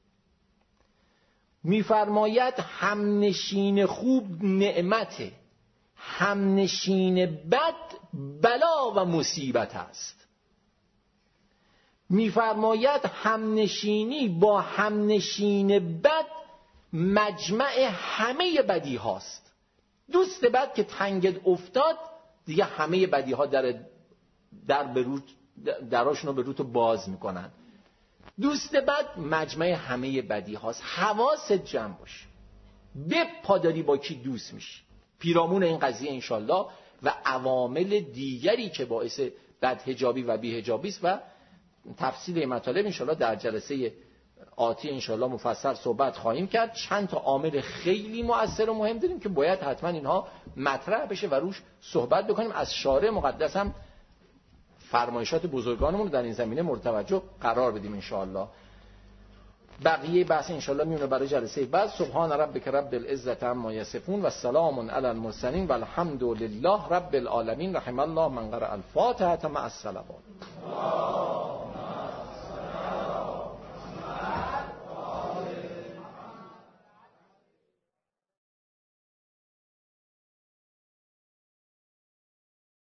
میفرماید همنشین خوب نعمته، همنشین بد بلا و مصیبت است. میفرماید همنشینی با همنشین بد مجمع همه بدی هاست. دوست بد که تنگت افتاد دیگه همه بدی ها در در بروت دراشونو به روتو باز میکنن. دوست بد مجمع همه بدی هاست. حواست جمع باش، به پادری با کی دوست میشی. پیرامون این قضیه انشالله و عوامل دیگری که باعث بدحجابی و بی‌حجابی است و تفصیل مطالب انشالله در جلسه آتی انشالله مفصل صحبت خواهیم کرد. چند تا عامل خیلی مؤثر و مهم داریم که باید حتما اینها مطرح بشه و روش صحبت بکنیم. از شارع مقدس هم فرمایشات بزرگانمون رو در این زمینه مورد توجه قرار بدیم انشالله. بقیه بحث انشالله میونه برای جلسه بعد. سبحان ربک رب العزة عما یصفون و سلام علی المرسلین و الحمد لله رب العالمین. رحم الله من قرأ الفاتحة مع الصلوات.